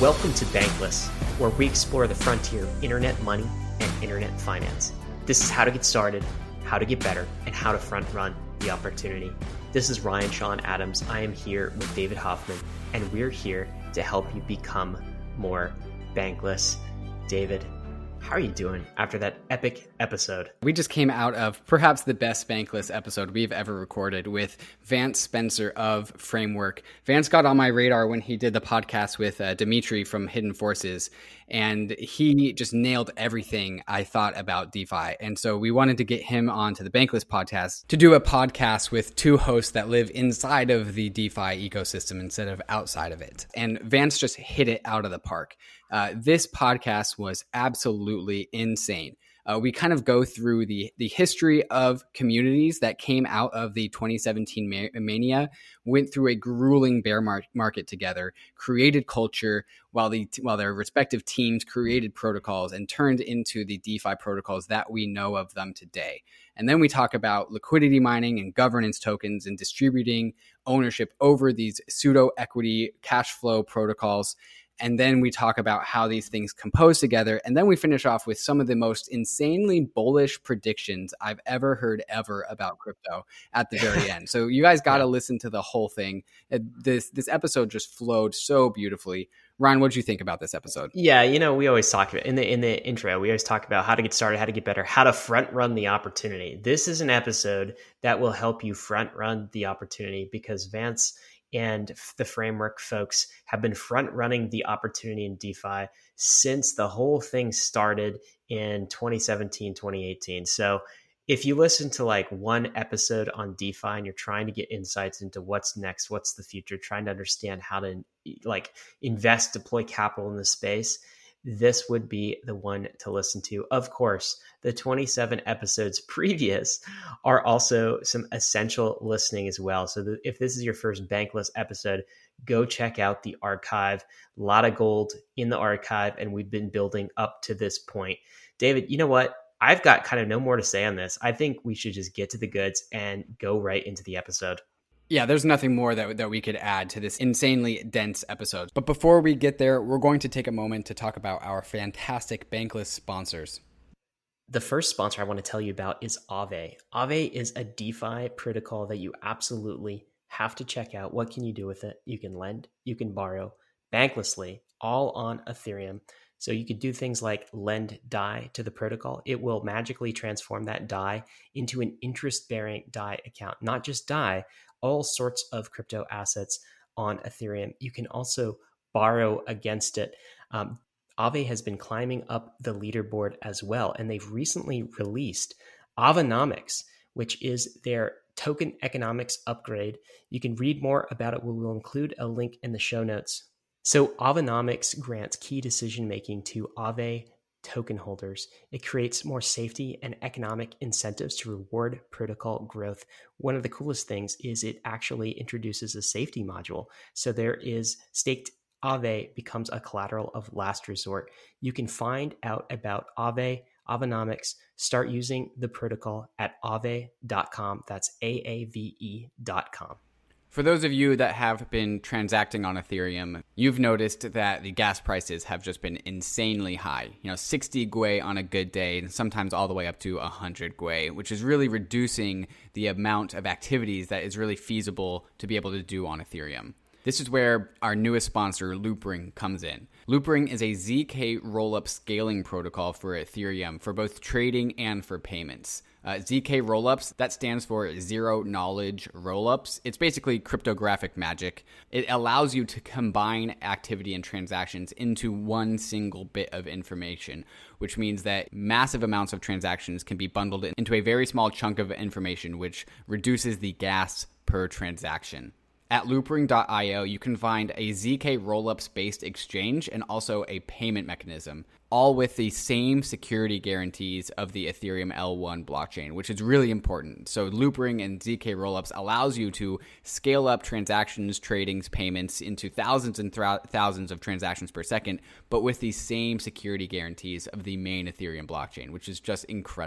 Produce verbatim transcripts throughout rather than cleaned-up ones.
Welcome to Bankless, where we explore the frontier of internet money and internet finance. This is how to get started, how to get better, and how to front run the opportunity. This is Ryan Sean Adams. I am here with David Hoffman, and we're here to help you become more bankless. David, how are you doing after that epic episode? We just came out of perhaps the best Bankless episode we've ever recorded with Vance Spencer of Framework. Vance got on my radar when he did the podcast with uh, Dimitri from Hidden Forces, and he just nailed everything I thought about DeFi. And so we wanted to get him onto the Bankless podcast to do a podcast with two hosts that live inside of the DeFi ecosystem instead of outside of it. And Vance just hit it out of the park. Uh, this podcast was absolutely insane. Uh, we kind of go through the the history of communities that came out of the twenty seventeen ma- mania, went through a grueling bear mar- market together, created culture while the while their respective teams created protocols and turned into the DeFi protocols that we know of them today. And then we talk about liquidity mining and governance tokens and distributing ownership over these pseudo equity cash flow protocols. And then we talk about how these things compose together. And then we finish off with some of the most insanely bullish predictions I've ever heard ever about crypto at the very end. So you guys got to yeah. listen to the whole thing. This this episode just flowed so beautifully. Ryan, what did you think about this episode? Yeah, you know, we always talk about in the in the intro, we always talk about how to get started, how to get better, how to front run the opportunity. This is an episode that will help you front run the opportunity because Vance and the Framework folks have been front running the opportunity in DeFi since the whole thing started in twenty seventeen, twenty eighteen. So if you listen to like one episode on DeFi and you're trying to get insights into what's next, what's the future, trying to understand how to like invest, deploy capital in the space, this would be the one to listen to. Of course, the twenty-seven episodes previous are also some essential listening as well. So that if this is your first Bankless episode, go check out the archive. A lot of gold in the archive, and we've been building up to this point. David, you know what? I've got kind of no more to say on this. I think we should just get to the goods and go right into the episode. Yeah, there's nothing more that that we could add to this insanely dense episode. But before we get there, we're going to take a moment to talk about our fantastic Bankless sponsors. The first sponsor I want to tell you about is Aave. Aave is a DeFi protocol that you absolutely have to check out. What can you do with it? You can lend, you can borrow banklessly, all on Ethereum. So you could do things like lend D A I to the protocol. It will magically transform that D A I into an interest-bearing D A I account, not just D A I, all sorts of crypto assets on Ethereum. You can also borrow against it. Um, Aave has been climbing up the leaderboard as well, and they've recently released Aavonomics, which is their token economics upgrade. You can read more about it. We will include a link in the show notes. So Aavonomics grants key decision-making to Aave token holders. It creates more safety and economic incentives to reward protocol growth. One of the coolest things is it actually introduces a safety module. So there is staked Aave becomes a collateral of last resort. You can find out about Aave, Aavonomics, start using the protocol at aave dot com. That's A A V E dot com. For those of you that have been transacting on Ethereum, you've noticed that the gas prices have just been insanely high. You know, sixty Gwei on a good day, and sometimes all the way up to one hundred Gwei, which is really reducing the amount of activities that is really feasible to be able to do on Ethereum. This is where our newest sponsor, Loopring, comes in. Loopring is a Z K rollup scaling protocol for Ethereum for both trading and for payments. Uh, Z K rollups, that stands for zero knowledge rollups. It's basically cryptographic magic. It allows you to combine activity and transactions into one single bit of information, which means that massive amounts of transactions can be bundled into a very small chunk of information, which reduces the gas per transaction. At loopring dot io, you can find a Z K rollups-based exchange and also a payment mechanism, all with the same security guarantees of the Ethereum L one blockchain, which is really important. So Loopring and Z K rollups allows you to scale up transactions, tradings, payments into thousands and th- thousands of transactions per second, but with the same security guarantees of the main Ethereum blockchain, which is just incredible.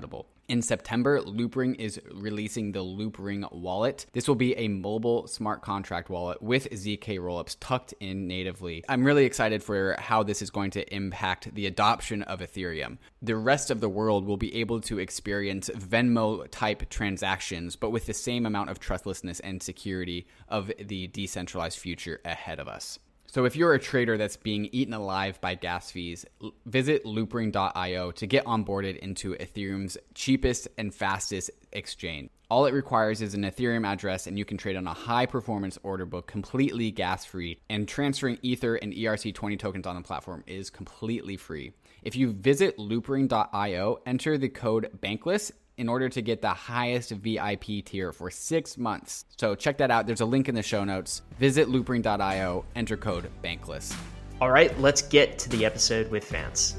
In September, Loopring is releasing the Loopring wallet. This will be a mobile smart contract wallet with Z K rollups tucked in natively. I'm really excited for how this is going to impact the adoption of Ethereum. The rest of the world will be able to experience Venmo-type transactions, but with the same amount of trustlessness and security of the decentralized future ahead of us. So if you're a trader that's being eaten alive by gas fees, visit loopring dot io to get onboarded into Ethereum's cheapest and fastest exchange. All it requires is an Ethereum address, and you can trade on a high-performance order book completely gas-free, and transferring Ether and E R C twenty tokens on the platform is completely free. If you visit loopring dot io, enter the code BANKLESS in order to get the highest V I P tier for six months. So check that out. There's a link in the show notes. Visit loopring dot io, enter code BANKLESS. All right, let's get to the episode with Vance.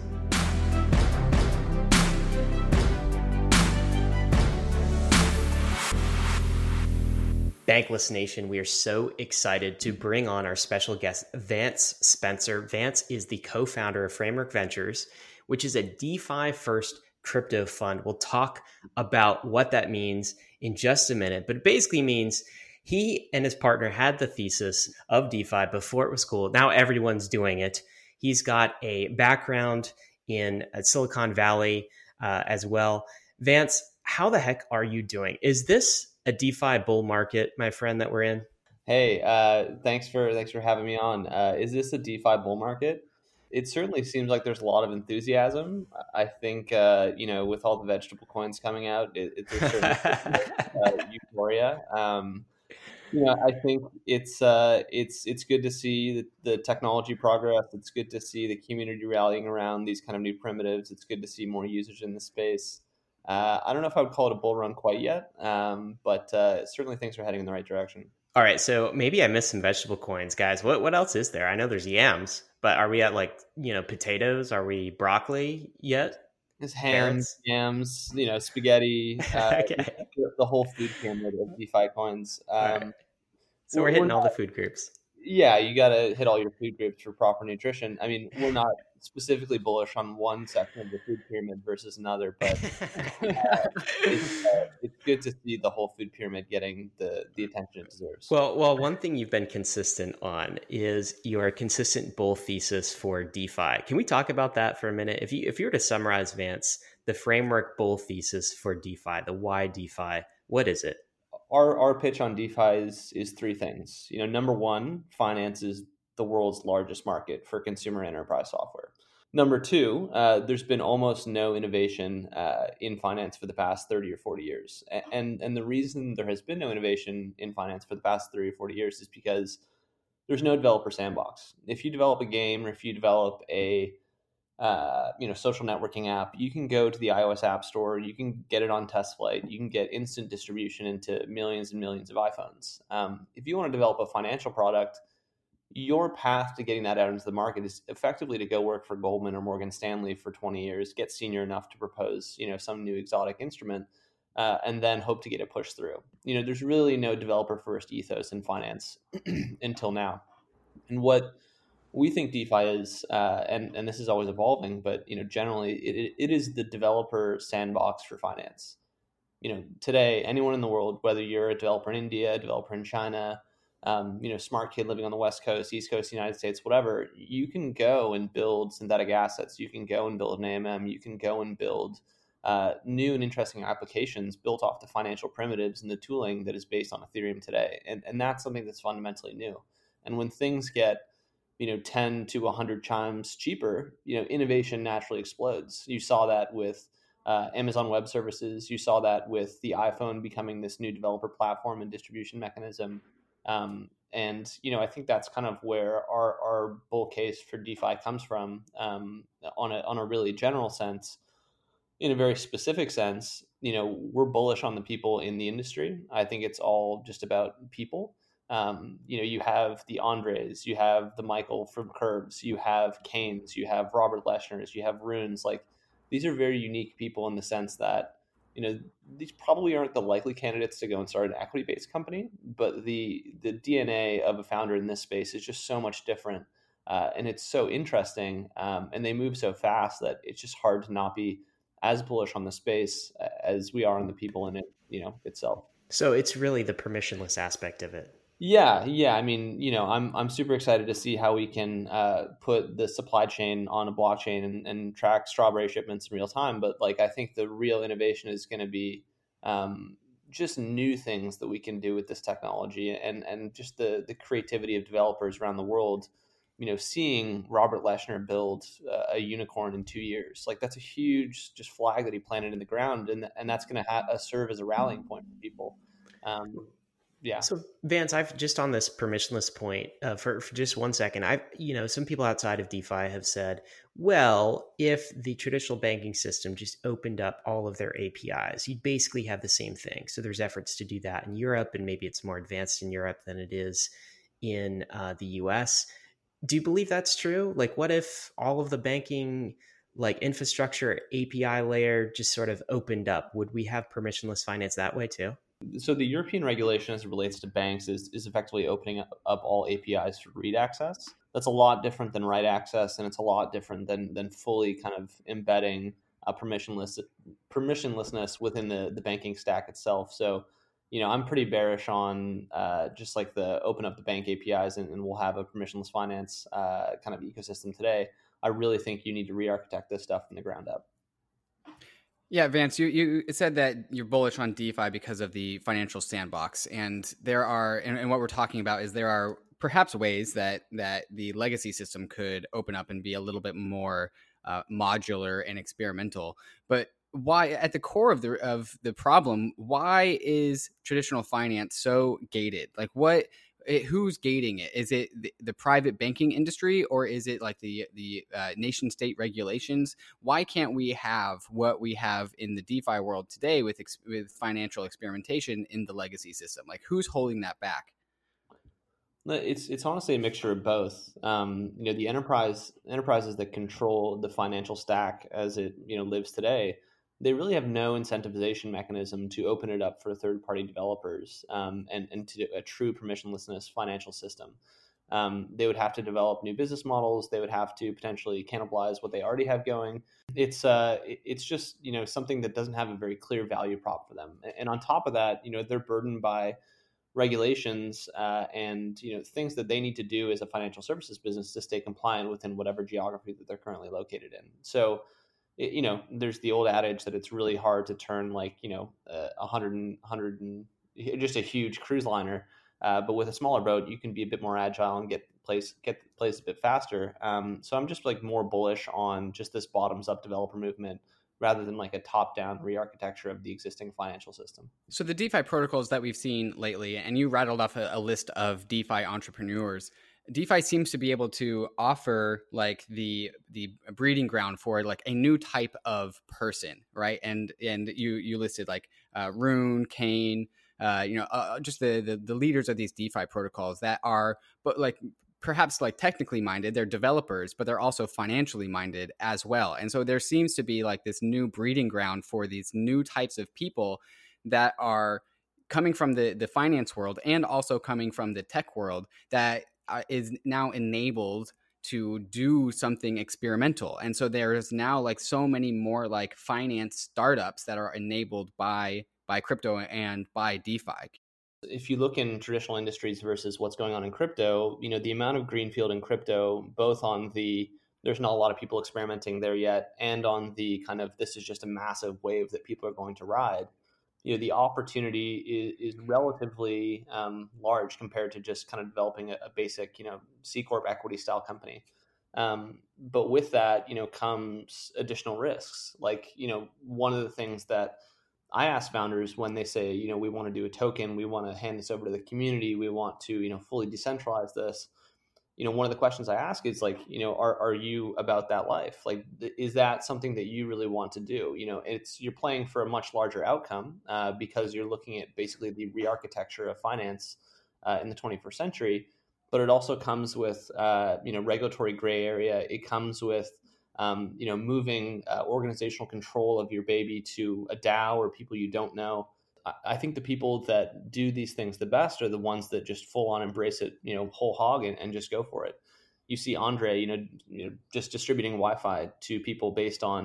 Bankless Nation, we are so excited to bring on our special guest, Vance Spencer. Vance is the co-founder of Framework Ventures, which is a DeFi-first crypto fund. We'll talk about what that means in just a minute, but it basically means he and his partner had the thesis of DeFi before it was cool. Now everyone's doing it. He's got a background in Silicon Valley uh, as well. Vance, how the heck are you doing? Is this a DeFi bull market, my friend, that we're in? Hey, uh, thanks for thanks for having me on. Uh, is this a DeFi bull market? It certainly seems like there's a lot of enthusiasm. I think, uh, you know, with all the vegetable coins coming out, it, it's a certain uh, euphoria. Um, you know, I think it's uh, it's it's good to see the, the technology progress. It's good to see the community rallying around these kind of new primitives. It's good to see more usage in the space. Uh, I don't know if I would call it a bull run quite yet, um, but uh, certainly things are heading in the right direction. All right, so maybe I missed some vegetable coins, guys. What what else is there? I know there's yams, but are we at like, you know, potatoes? Are we broccoli yet? There's hams, yams, you know, spaghetti, uh, okay. the, the whole food pyramid of DeFi coins. Um, right. So we're, we're hitting we're not, all the food groups. Yeah, you got to hit all your food groups for proper nutrition. I mean, we're not specifically bullish on one section of the food pyramid versus another, but uh, it's, uh, it's good to see the whole food pyramid getting the, the attention it deserves. Well, well, one thing you've been consistent on is your consistent bull thesis for DeFi. Can we talk about that for a minute? If you if you were to summarize, Vance, the framework bull thesis for DeFi, the why DeFi, what is it? Our our pitch on DeFi is is three things. You know, number one, finance is the world's largest market for consumer enterprise software. Number two, uh, there's been almost no innovation uh, in finance for the past thirty or forty years. And, and the reason there has been no innovation in finance for the past thirty or forty years is because there's no developer sandbox. If you develop a game or if you develop a uh, you know, social networking app, you can go to the iOS App Store, you can get it on test flight, you can get instant distribution into millions and millions of iPhones. Um, if you want to develop a financial product, your path to getting that out into the market is effectively to go work for Goldman or Morgan Stanley for twenty years, get senior enough to propose, you know, some new exotic instrument, uh, and then hope to get it pushed through. You know, there's really no developer first ethos in finance until now. And what we think DeFi is, uh, and, and this is always evolving, but, you know, generally it, it is the developer sandbox for finance. You know, today, anyone in the world, whether you're a developer in India, a developer in China, Um, you know, smart kid living on the West Coast, East Coast, United States, whatever, you can go and build synthetic assets. You can go and build an A M M. You can go and build uh, new and interesting applications built off the financial primitives and the tooling that is based on Ethereum today. And, and that's something that's fundamentally new. And when things get, you know, ten to one hundred times cheaper, you know, innovation naturally explodes. You saw that with uh, Amazon Web Services. You saw that with the iPhone becoming this new developer platform and distribution mechanism. Um, and, you know, I think that's kind of where our, our bull case for DeFi comes from, um, on a, on a really general sense. In a very specific sense, you know, we're bullish on the people in the industry. I think it's all just about people. Um, you know, you have the Andres, you have the Michael from Curbs, you have Keynes, you have Robert Leschners, you have Runes. Like, these are very unique people in the sense that, you know, these probably aren't the likely candidates to go and start an equity-based company, but the the D N A of a founder in this space is just so much different, uh, and it's so interesting, um, and they move so fast that it's just hard to not be as bullish on the space as we are on the people in it, you know, itself. So it's really the permissionless aspect of it. Yeah, yeah. I mean, you know, I'm I'm super excited to see how we can uh, put the supply chain on a blockchain and, and track strawberry shipments in real time. But like, I think the real innovation is going to be um, just new things that we can do with this technology, and and just the the creativity of developers around the world. You know, seeing Robert Leshner build uh, a unicorn in two years, like that's a huge just flag that he planted in the ground, and and that's going to ha- uh, serve as a rallying point for people. Um, yeah. So Vance, I've just on this permissionless point uh, for, for just one second. I've, you know, some people outside of DeFi have said, well, if the traditional banking system just opened up all of their A P Is, you'd basically have the same thing. So there's efforts to do that in Europe, and maybe it's more advanced in Europe than it is in uh, the U S. Do you believe that's true? Like, what if all of the banking, like infrastructure A P I layer just sort of opened up? Would we have permissionless finance that way too? So the European regulation as it relates to banks is, is effectively opening up, up all A P Is for read access. That's a lot different than write access, and it's a lot different than than fully kind of embedding a permissionless permissionlessness within the, the banking stack itself. So, you know, I'm pretty bearish on uh, just like the open up the bank A P Is and, and we'll have a permissionless finance uh, kind of ecosystem today. I really think you need to re-architect this stuff from the ground up. Yeah, Vance, you, you said that you're bullish on DeFi because of the financial sandbox. And there are, and, and what we're talking about is there are perhaps ways that that the legacy system could open up and be a little bit more uh, modular and experimental. But why, at the core of the of the problem, why is traditional finance so gated? Like what? It, who's gating it? Is it the, the private banking industry, or is it like the the uh, nation state regulations? Why can't we have what we have in the DeFi world today with ex- with financial experimentation in the legacy system? Like who's holding that back? It's it's honestly a mixture of both. Um, you know, the enterprise enterprises that control the financial stack as it you know lives today, they really have no incentivization mechanism to open it up for third-party developers um, and, and to a true permissionlessness financial system. Um, they would have to develop new business models. They would have to potentially cannibalize what they already have going. It's uh, it's just you know something that doesn't have a very clear value prop for them. And on top of that, you know they're burdened by regulations uh, and you know things that they need to do as a financial services business to stay compliant within whatever geography that they're currently located in. So you know, there's the old adage that it's really hard to turn like, you know, a uh, hundred and hundred and just a huge cruise liner. Uh, but with a smaller boat, you can be a bit more agile and get place get place a bit faster. Um, so I'm just like more bullish on just this bottoms up developer movement rather than like a top down re-architecture of the existing financial system. So the DeFi protocols that we've seen lately, and you rattled off a, a list of DeFi entrepreneurs. DeFi seems to be able to offer like the the breeding ground for like a new type of person, right? And and you you listed like uh, Rune, Kane, uh, you know, uh, just the, the the leaders of these DeFi protocols that are, but like perhaps like technically minded, they're developers, but they're also financially minded as well. And so there seems to be like this new breeding ground for these new types of people that are coming from the the finance world and also coming from the tech world that Uh, is now enabled to do something experimental. And so there's now like so many more like finance startups that are enabled by by crypto and by DeFi. If you look in traditional industries versus what's going on in crypto, you know, the amount of greenfield in crypto, both on the there's not a lot of people experimenting there yet, and on the kind of this is just a massive wave that people are going to ride. You know, the opportunity is, is relatively um, large compared to just kind of developing a, a basic, you know, C Corp equity style company. Um, but with that, you know, comes additional risks. Like, you know, one of the things that I ask founders when they say, you know, we want to do a token, we want to hand this over to the community, we want to, you know, fully decentralize this. You know, one of the questions I ask is like, you know, are are you about that life? Like, th- is that something that you really want to do? You know, it's you're playing for a much larger outcome uh, because you're looking at basically the re-architecture of finance uh, in the twenty-first century. But it also comes with, uh, you know, regulatory gray area. It comes with, um, you know, moving uh, organizational control of your baby to a DAO or people you don't know. I think the people that do these things the best are the ones that just full on embrace it, you know, whole hog and, and just go for it. You see Andre, you know, you know, just distributing Wi-Fi to people based on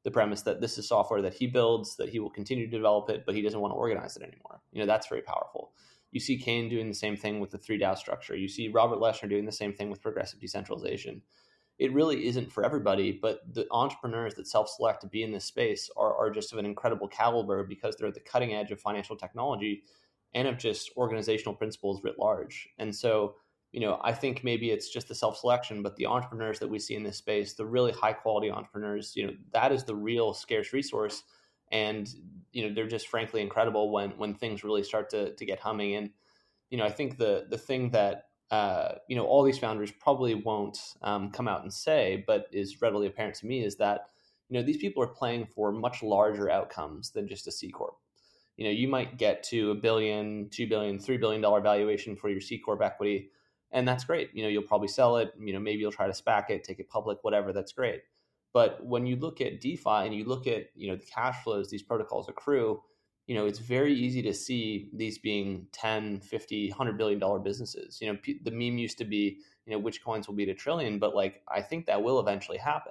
the premise that this is software that he builds, that he will continue to develop it, but he doesn't want to organize it anymore. You know, that's very powerful. You see Kane doing the same thing with the three DAO structure. You see Robert Leshner doing the same thing with progressive decentralization. It really isn't for everybody, but the entrepreneurs that self-select to be in this space are, are just of an incredible caliber because they're at the cutting edge of financial technology and of just organizational principles writ large. And so, you know, I think maybe it's just the self-selection, but the entrepreneurs that we see in this space, the really high quality entrepreneurs, you know, that is the real scarce resource. And, you know, they're just frankly incredible when, when things really start to, to get humming. And, you know, I think the, the thing that, uh, you know, all these founders probably won't um, come out and say, but is readily apparent to me is that, you know, these people are playing for much larger outcomes than just a C Corp. You know, you might get to a billion, two billion, three billion dollar valuation for your C Corp equity. And that's great. You know, you'll probably sell it, you know, maybe you'll try to SPAC it, take it public, whatever, that's great. But when you look at DeFi and you look at, you know, the cash flows these protocols accrue, you know, it's very easy to see these being ten, fifty, one hundred billion dollar businesses. You know, p- the meme used to be, you know, which coins will beat a trillion, but like, I think that will eventually happen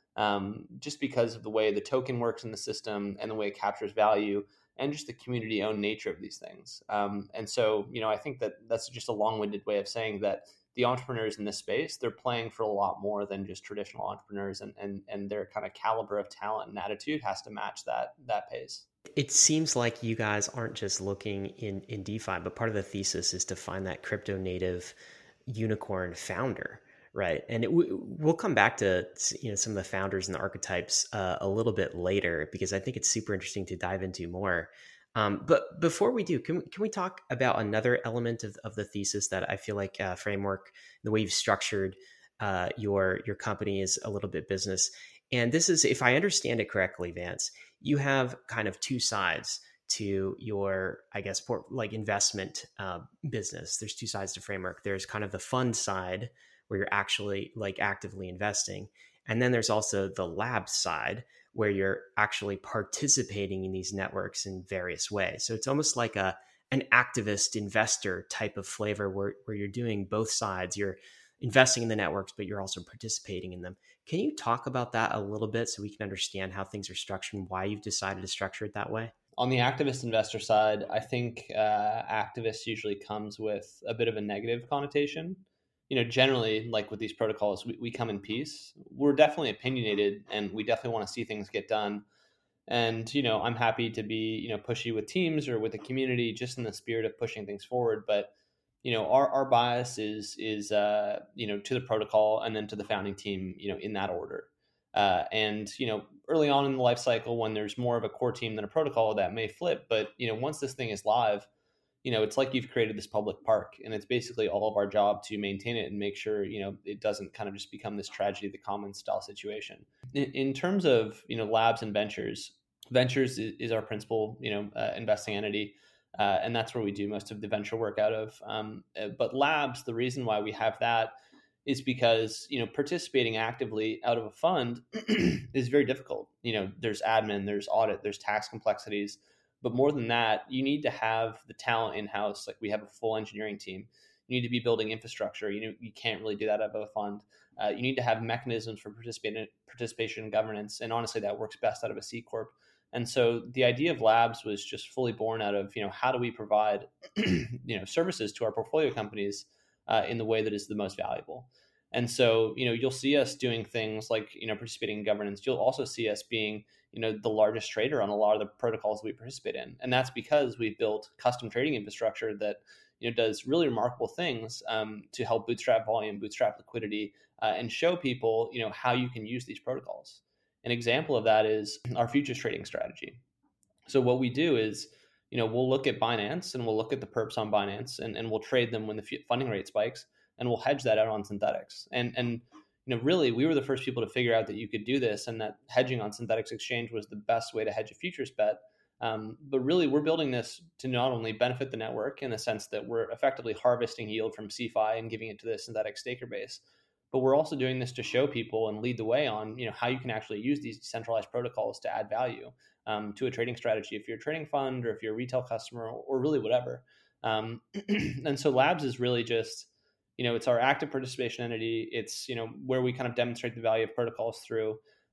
um, just because of the way the token works in the system and the way it captures value and just the community owned nature of these things. Um, and so, you know, I think that that's just a long winded way of saying that the entrepreneurs in this space, they're playing for a lot more than just traditional entrepreneurs, and, and, and their kind of caliber of talent and attitude has to match that, that pace. It seems like you guys aren't just looking in, in DeFi, but part of the thesis is to find that crypto native unicorn founder, right? And it, we'll come back to, you know, some of the founders and the archetypes uh, a little bit later, because I think it's super interesting to dive into more. Um, but before we do, can we, can we talk about another element of, of the thesis that I feel like uh, Framework, the way you've structured uh, your your company is a little bit business. And this is, if I understand it correctly, Vance, you have kind of two sides to your, I guess, port, like investment uh, business. There's two sides to Framework. There's kind of the fund side where you're actually like actively investing. And then there's also the lab side where you're actually participating in these networks in various ways. So it's almost like a an activist investor type of flavor where, where you're doing both sides. You're investing in the networks, but you're also participating in them. Can you talk about that a little bit so we can understand how things are structured and why you've decided to structure it that way? On the activist investor side, I think uh, activist usually comes with a bit of a negative connotation. You know, generally, like with these protocols, we, we come in peace. We're definitely opinionated and we definitely want to see things get done. And, you know, I'm happy to be, you know, pushy with teams or with the community just in the spirit of pushing things forward. But, you know, our, our bias is, is uh, you know, to the protocol and then to the founding team, you know, in that order. Uh, and, you know, early on in the life cycle, when there's more of a core team than a protocol, that may flip. But, you know, once this thing is live, you know, it's like you've created this public park and it's basically all of our job to maintain it and make sure, you know, it doesn't kind of just become this tragedy of the commons style situation. In, in terms of, you know, labs and ventures, ventures is, is our principal, you know, uh, investing entity. Uh, and that's where we do most of the venture work out of. Um, but labs, the reason why we have that is because, you know, participating actively out of a fund is very difficult. You know, there's admin, there's audit, there's tax complexities. But more than that, you need to have the talent in-house. Like we have a full engineering team. You need to be building infrastructure. You know, you can't really do that out of a fund. Uh, you need to have mechanisms for participation, participation and governance. And honestly, that works best out of a C Corp. And so the idea of labs was just fully born out of, you know, how do we provide, you know, services to our portfolio companies uh, in the way that is the most valuable. And so, you know, you'll see us doing things like, you know, participating in governance. You'll also see us being, you know, the largest trader on a lot of the protocols that we participate in. And that's because we've built custom trading infrastructure that, you know, does really remarkable things um, to help bootstrap volume, bootstrap liquidity, uh, and show people, you know, how you can use these protocols. An example of that is our futures trading strategy. So what we do is, you know, we'll look at Binance and we'll look at the perps on Binance and, and we'll trade them when the funding rate spikes and we'll hedge that out on synthetics. And, and, you know, really, we were the first people to figure out that you could do this and that hedging on synthetics exchange was the best way to hedge a futures bet. Um, but really, we're building this to not only benefit the network in the sense that we're effectively harvesting yield from C F I and giving it to the synthetic staker base, but we're also doing this to show people and lead the way on, you know, how you can actually use these decentralized protocols to add value um, to a trading strategy if you're a trading fund or if you're a retail customer or, or really whatever. Um, and so Labs is really just, you know, it's our active participation entity. It's, you know, where we kind of demonstrate the value of protocols through.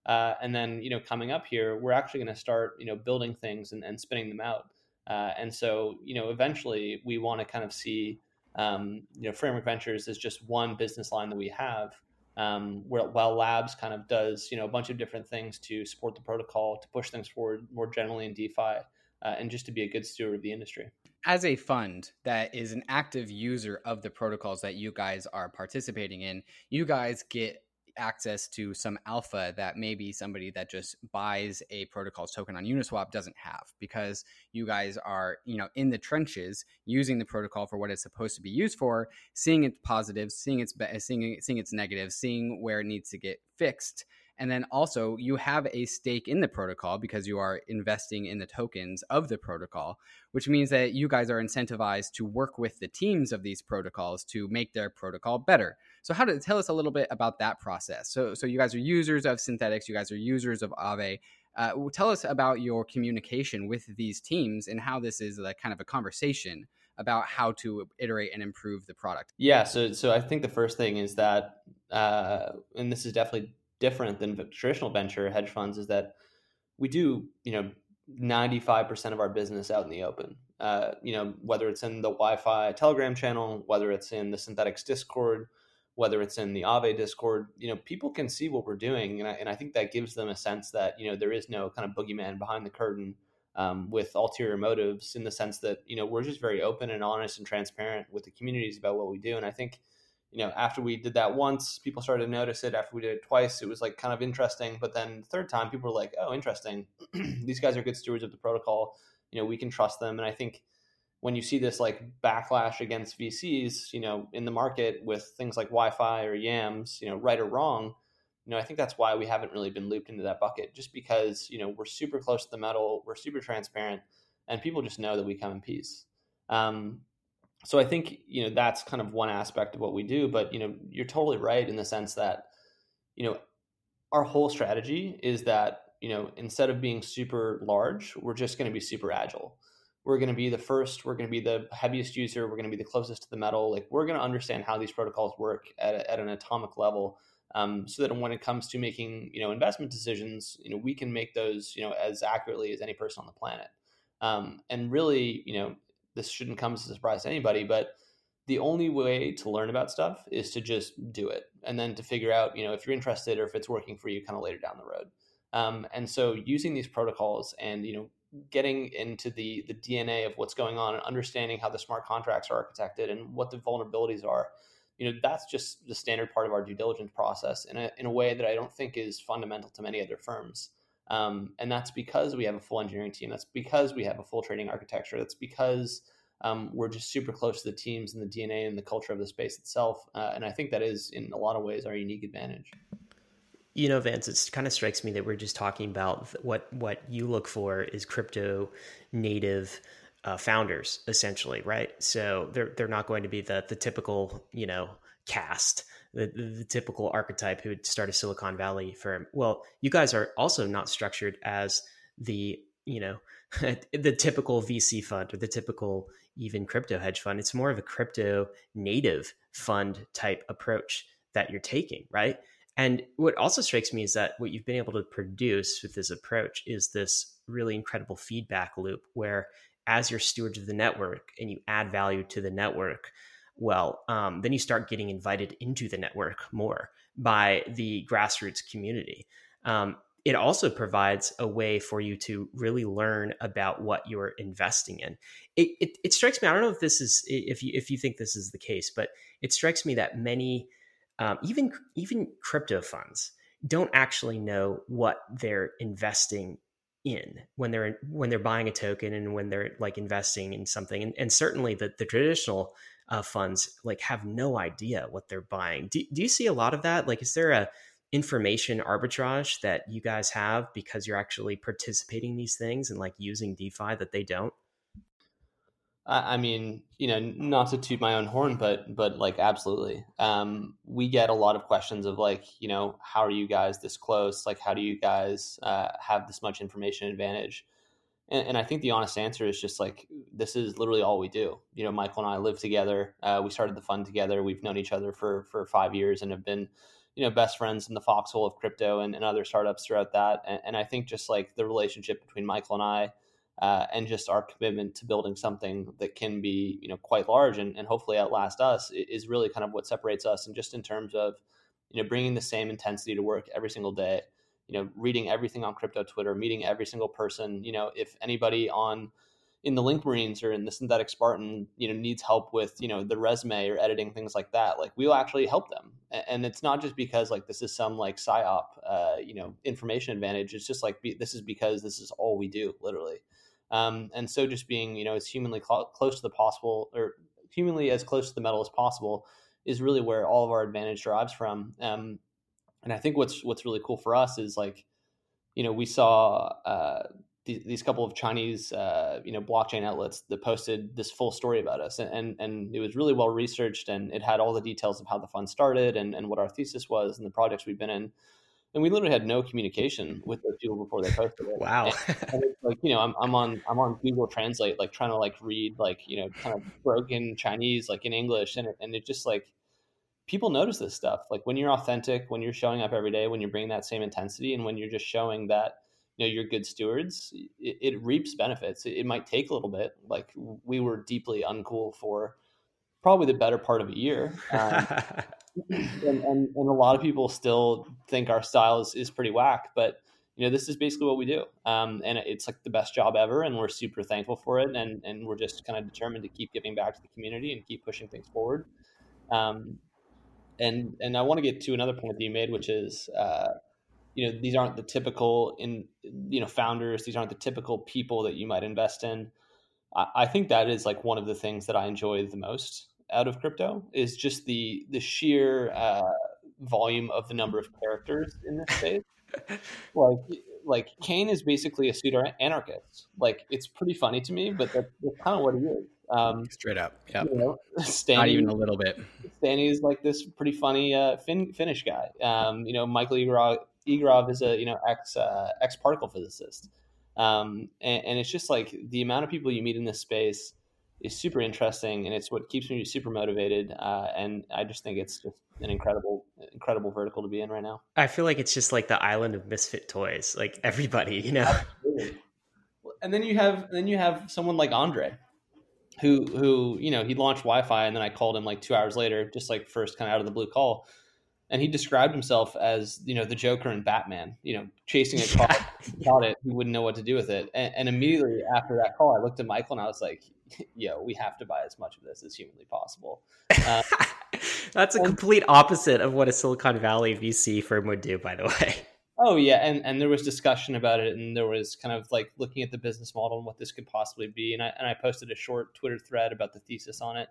Uh, and then, you know, coming up here, we're actually going to start, you know, building things and, and spinning them out. Uh, and so, you know, eventually we want to kind of see, um, you know, Framework Ventures is just one business line that we have, um, where, while Labs kind of does, you know, a bunch of different things to support the protocol, to push things forward more generally in DeFi, uh, and just to be a good steward of the industry. As a fund that is an active user of the protocols that you guys are participating in, you guys get access to some alpha that maybe somebody that just buys a protocol's token on Uniswap doesn't have, because you guys are, you know, in the trenches using the protocol for what it's supposed to be used for, seeing its positives, seeing its seeing seeing its negatives, seeing where it needs to get fixed. And then also you have a stake in the protocol because you are investing in the tokens of the protocol, which means that you guys are incentivized to work with the teams of these protocols to make their protocol better. So how to tell us a little bit about that process. So, so you guys are users of Synthetix, you guys are users of Aave. Uh, tell us about your communication with these teams and how this is like kind of a conversation about how to iterate and improve the product. Yeah, so so I think the first thing is that, uh, and this is definitely different than traditional venture hedge funds, is that we do, you know, ninety-five percent of our business out in the open. Uh, you know, whether it's in the Wi-Fi Telegram channel, whether it's in the Synthetix Discord, whether it's in the Aave Discord, you know, people can see what we're doing. And I, and I think that gives them a sense that, you know, there is no kind of boogeyman behind the curtain um, with ulterior motives, in the sense that, you know, we're just very open and honest and transparent with the communities about what we do. And I think, you know, after we did that once, people started to notice it. After we did it twice, it was like kind of interesting. But then the third time, people were like, oh, interesting. These guys are good stewards of the protocol. You know, we can trust them. And I think when you see this like backlash against V Cs, you know, in the market with things like Wi-Fi or Yams, you know, right or wrong, you know, I think that's why we haven't really been looped into that bucket, just because, you know, we're super close to the metal, we're super transparent, and people just know that we come in peace. Um, so I think, you know, that's kind of one aspect of what we do. But, you know, you're totally right in the sense that, you know, our whole strategy is that, you know, instead of being super large, we're just going to be super agile. We're going to be the first, we're going to be the heaviest user, we're going to be the closest to the metal. Like, we're going to understand how these protocols work at, a, at an atomic level, um, so that when it comes to making, you know, investment decisions, you know, we can make those, you know, as accurately as any person on the planet. Um, and really, you know, this shouldn't come as a surprise to anybody, but the only way to learn about stuff is to just do it, and then to figure out, you know, if you're interested or if it's working for you kind of later down the road. Um, and so using these protocols and, you know, getting into the the D N A of what's going on and understanding how the smart contracts are architected and what the vulnerabilities are, you know, that's just the standard part of our due diligence process in a, in a way that I don't think is fundamental to many other firms. Um, and that's because we have a full engineering team. That's because we have a full trading architecture. That's because um, we're just super close to the teams and the D N A and the culture of the space itself. Uh, and I think that is, in a lot of ways, our unique advantage. You know, Vance, it kind of strikes me that we're just talking about what what you look for is crypto native uh, founders, essentially, right? So they're they're not going to be the the typical, you know, cast, the, the, the typical archetype who would start a Silicon Valley firm. Well, you guys are also not structured as the, you know, the typical V C fund or the typical even crypto hedge fund. It's more of a crypto native fund type approach that you're taking, right? And what also strikes me is that what you've been able to produce with this approach is this really incredible feedback loop where, as you're stewards of the network and you add value to the network, well, um, then you start getting invited into the network more by the grassroots community. Um, it also provides a way for you to really learn about what you're investing in. It, it, it strikes me, I don't know if this is, if you, if you think this is the case, but it strikes me that many Um, even even crypto funds don't actually know what they're investing in when they're when they're buying a token and when they're like investing in something. And, and certainly the, the traditional uh, funds like have no idea what they're buying. Do, do you see a lot of that? Like, is there a information arbitrage that you guys have because you're actually participating in these things and like using DeFi that they don't? I mean, you know, not to toot my own horn, but but like absolutely. Um, we get a lot of questions of like, you know, how are you guys this close? Like, how do you guys uh, have this much information advantage? And, and I think the honest answer is just like, this is literally all we do. You know, Michael and I live together. Uh, we started the fund together. We've known each other for for five years and have been, you know, best friends in the foxhole of crypto and, and other startups throughout that. And, and I think just like the relationship between Michael and I, uh, and just our commitment to building something that can be, you know, quite large and, and hopefully outlast us is really kind of what separates us. And just in terms of, you know, bringing the same intensity to work every single day, you know, reading everything on crypto Twitter, meeting every single person. You know, if anybody on in the Link Marines or in the Synthetic Spartan, you know, needs help with, you know, the resume or editing, things like that, like we'll actually help them. And it's not just because like this is some like psyop, uh, you know, information advantage. It's just like, this is because this is all we do, literally. Um, and so just being, you know, as humanly cl- close to the possible or humanly as close to the metal as possible is really where all of our advantage derives from. Um, and I think what's, what's really cool for us is like, you know, we saw, uh, These, these couple of Chinese, uh, you know, blockchain outlets that posted this full story about us, and, and and it was really well researched, and it had all the details of how the fund started and, and what our thesis was and the projects we've been in, and we literally had no communication with those people before they posted it. Wow. And, and it's like, you know, I'm I'm on I'm on Google Translate, like trying to like read like, you know, kind of broken Chinese like in English, and it, and it just like people notice this stuff. Like when you're authentic, when you're showing up every day, when you're bringing that same intensity, and when you're just showing that, you know, you're good stewards, it, it reaps benefits. It, it might take a little bit. Like we were deeply uncool for probably the better part of a year. Um, and, and, and a lot of people still think our style is, is pretty whack, but you know, this is basically what we do. Um, and it's like the best job ever. And we're super thankful for it. And, and we're just kind of determined to keep giving back to the community and keep pushing things forward. Um, and, and I want to get to another point that you made, which is, uh, you know, these aren't the typical in, you know, founders. These aren't the typical people that you might invest in. I, I think that is like one of the things that I enjoy the most out of crypto is just the, the sheer uh, volume of the number of characters in this space. like, like Kane is basically a pseudo anarchist. Like it's pretty funny to me, but that's, that's kind of what he is. Um, Straight up. Yeah. You know, Stanny, Not even a little bit. Stanny is like this pretty funny uh, fin- Finnish guy. Um, you know, Michael Egorov, Egorov is a, you know, ex, uh, ex particle physicist. Um, and, and it's just like the amount of people you meet in this space is super interesting, and it's what keeps me super motivated. Uh, and I just think it's just an incredible, incredible vertical to be in right now. I feel like it's just like the island of misfit toys, like everybody, you know. Absolutely. And then you have, then you have someone like Andre, who, who, you know, he launched Wi-Fi, and then I called him like two hours later, just like first kind of out of the blue call. And he described himself as, you know, the Joker and Batman, you know, chasing a car, got it, he wouldn't know what to do with it. And, and immediately after that call, I looked at Michael and I was like, yo, we have to buy as much of this as humanly possible. Uh, That's a and, complete opposite of what a Silicon Valley V C firm would do, by the way. Oh, yeah. And, and there was discussion about it, and there was kind of like looking at the business model and what this could possibly be. And I, and I posted a short Twitter thread about the thesis on it.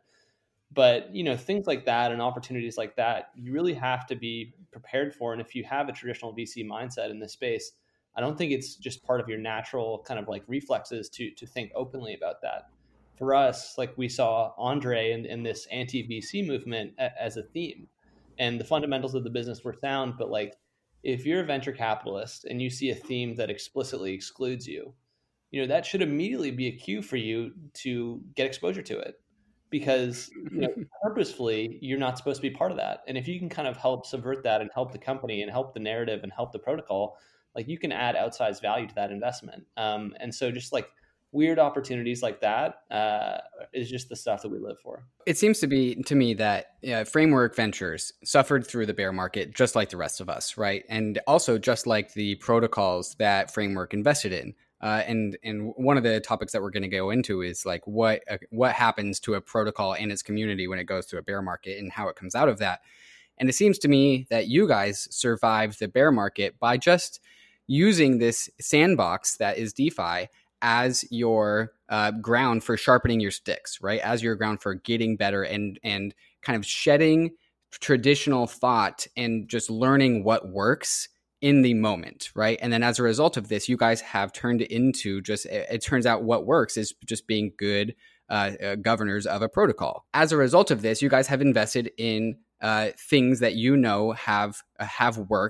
But, you know, things like that and opportunities like that, you really have to be prepared for. And if you have a traditional V C mindset in this space, I don't think it's just part of your natural kind of like reflexes to to think openly about that. For us, like we saw Andre in, in this anti-V C movement a, as a theme, and the fundamentals of the business were sound. But like, if you're a venture capitalist and you see a theme that explicitly excludes you, you know, that should immediately be a cue for you to get exposure to it. Because, you know, purposefully, you're not supposed to be part of that. And if you can kind of help subvert that and help the company and help the narrative and help the protocol, like you can add outsized value to that investment. Um, and so just like weird opportunities like that uh, is just the stuff that we live for. It seems to be to me that uh, Framework Ventures suffered through the bear market just like the rest of us, right? And also just like the protocols that Framework invested in. Uh, and and one of the topics that we're going to go into is like what uh, what happens to a protocol and its community when it goes through a bear market and how it comes out of that. And it seems to me that you guys survived the bear market by just using this sandbox that is DeFi as your uh, ground for sharpening your sticks, right? As your ground for getting better and and kind of shedding traditional thought and just learning what works in the moment, right? And then as a result of this, you guys have turned it into just, it, it turns out what works is just being good uh, uh, governors of a protocol. As a result of this, you guys have invested in uh, things that you know have uh, have worked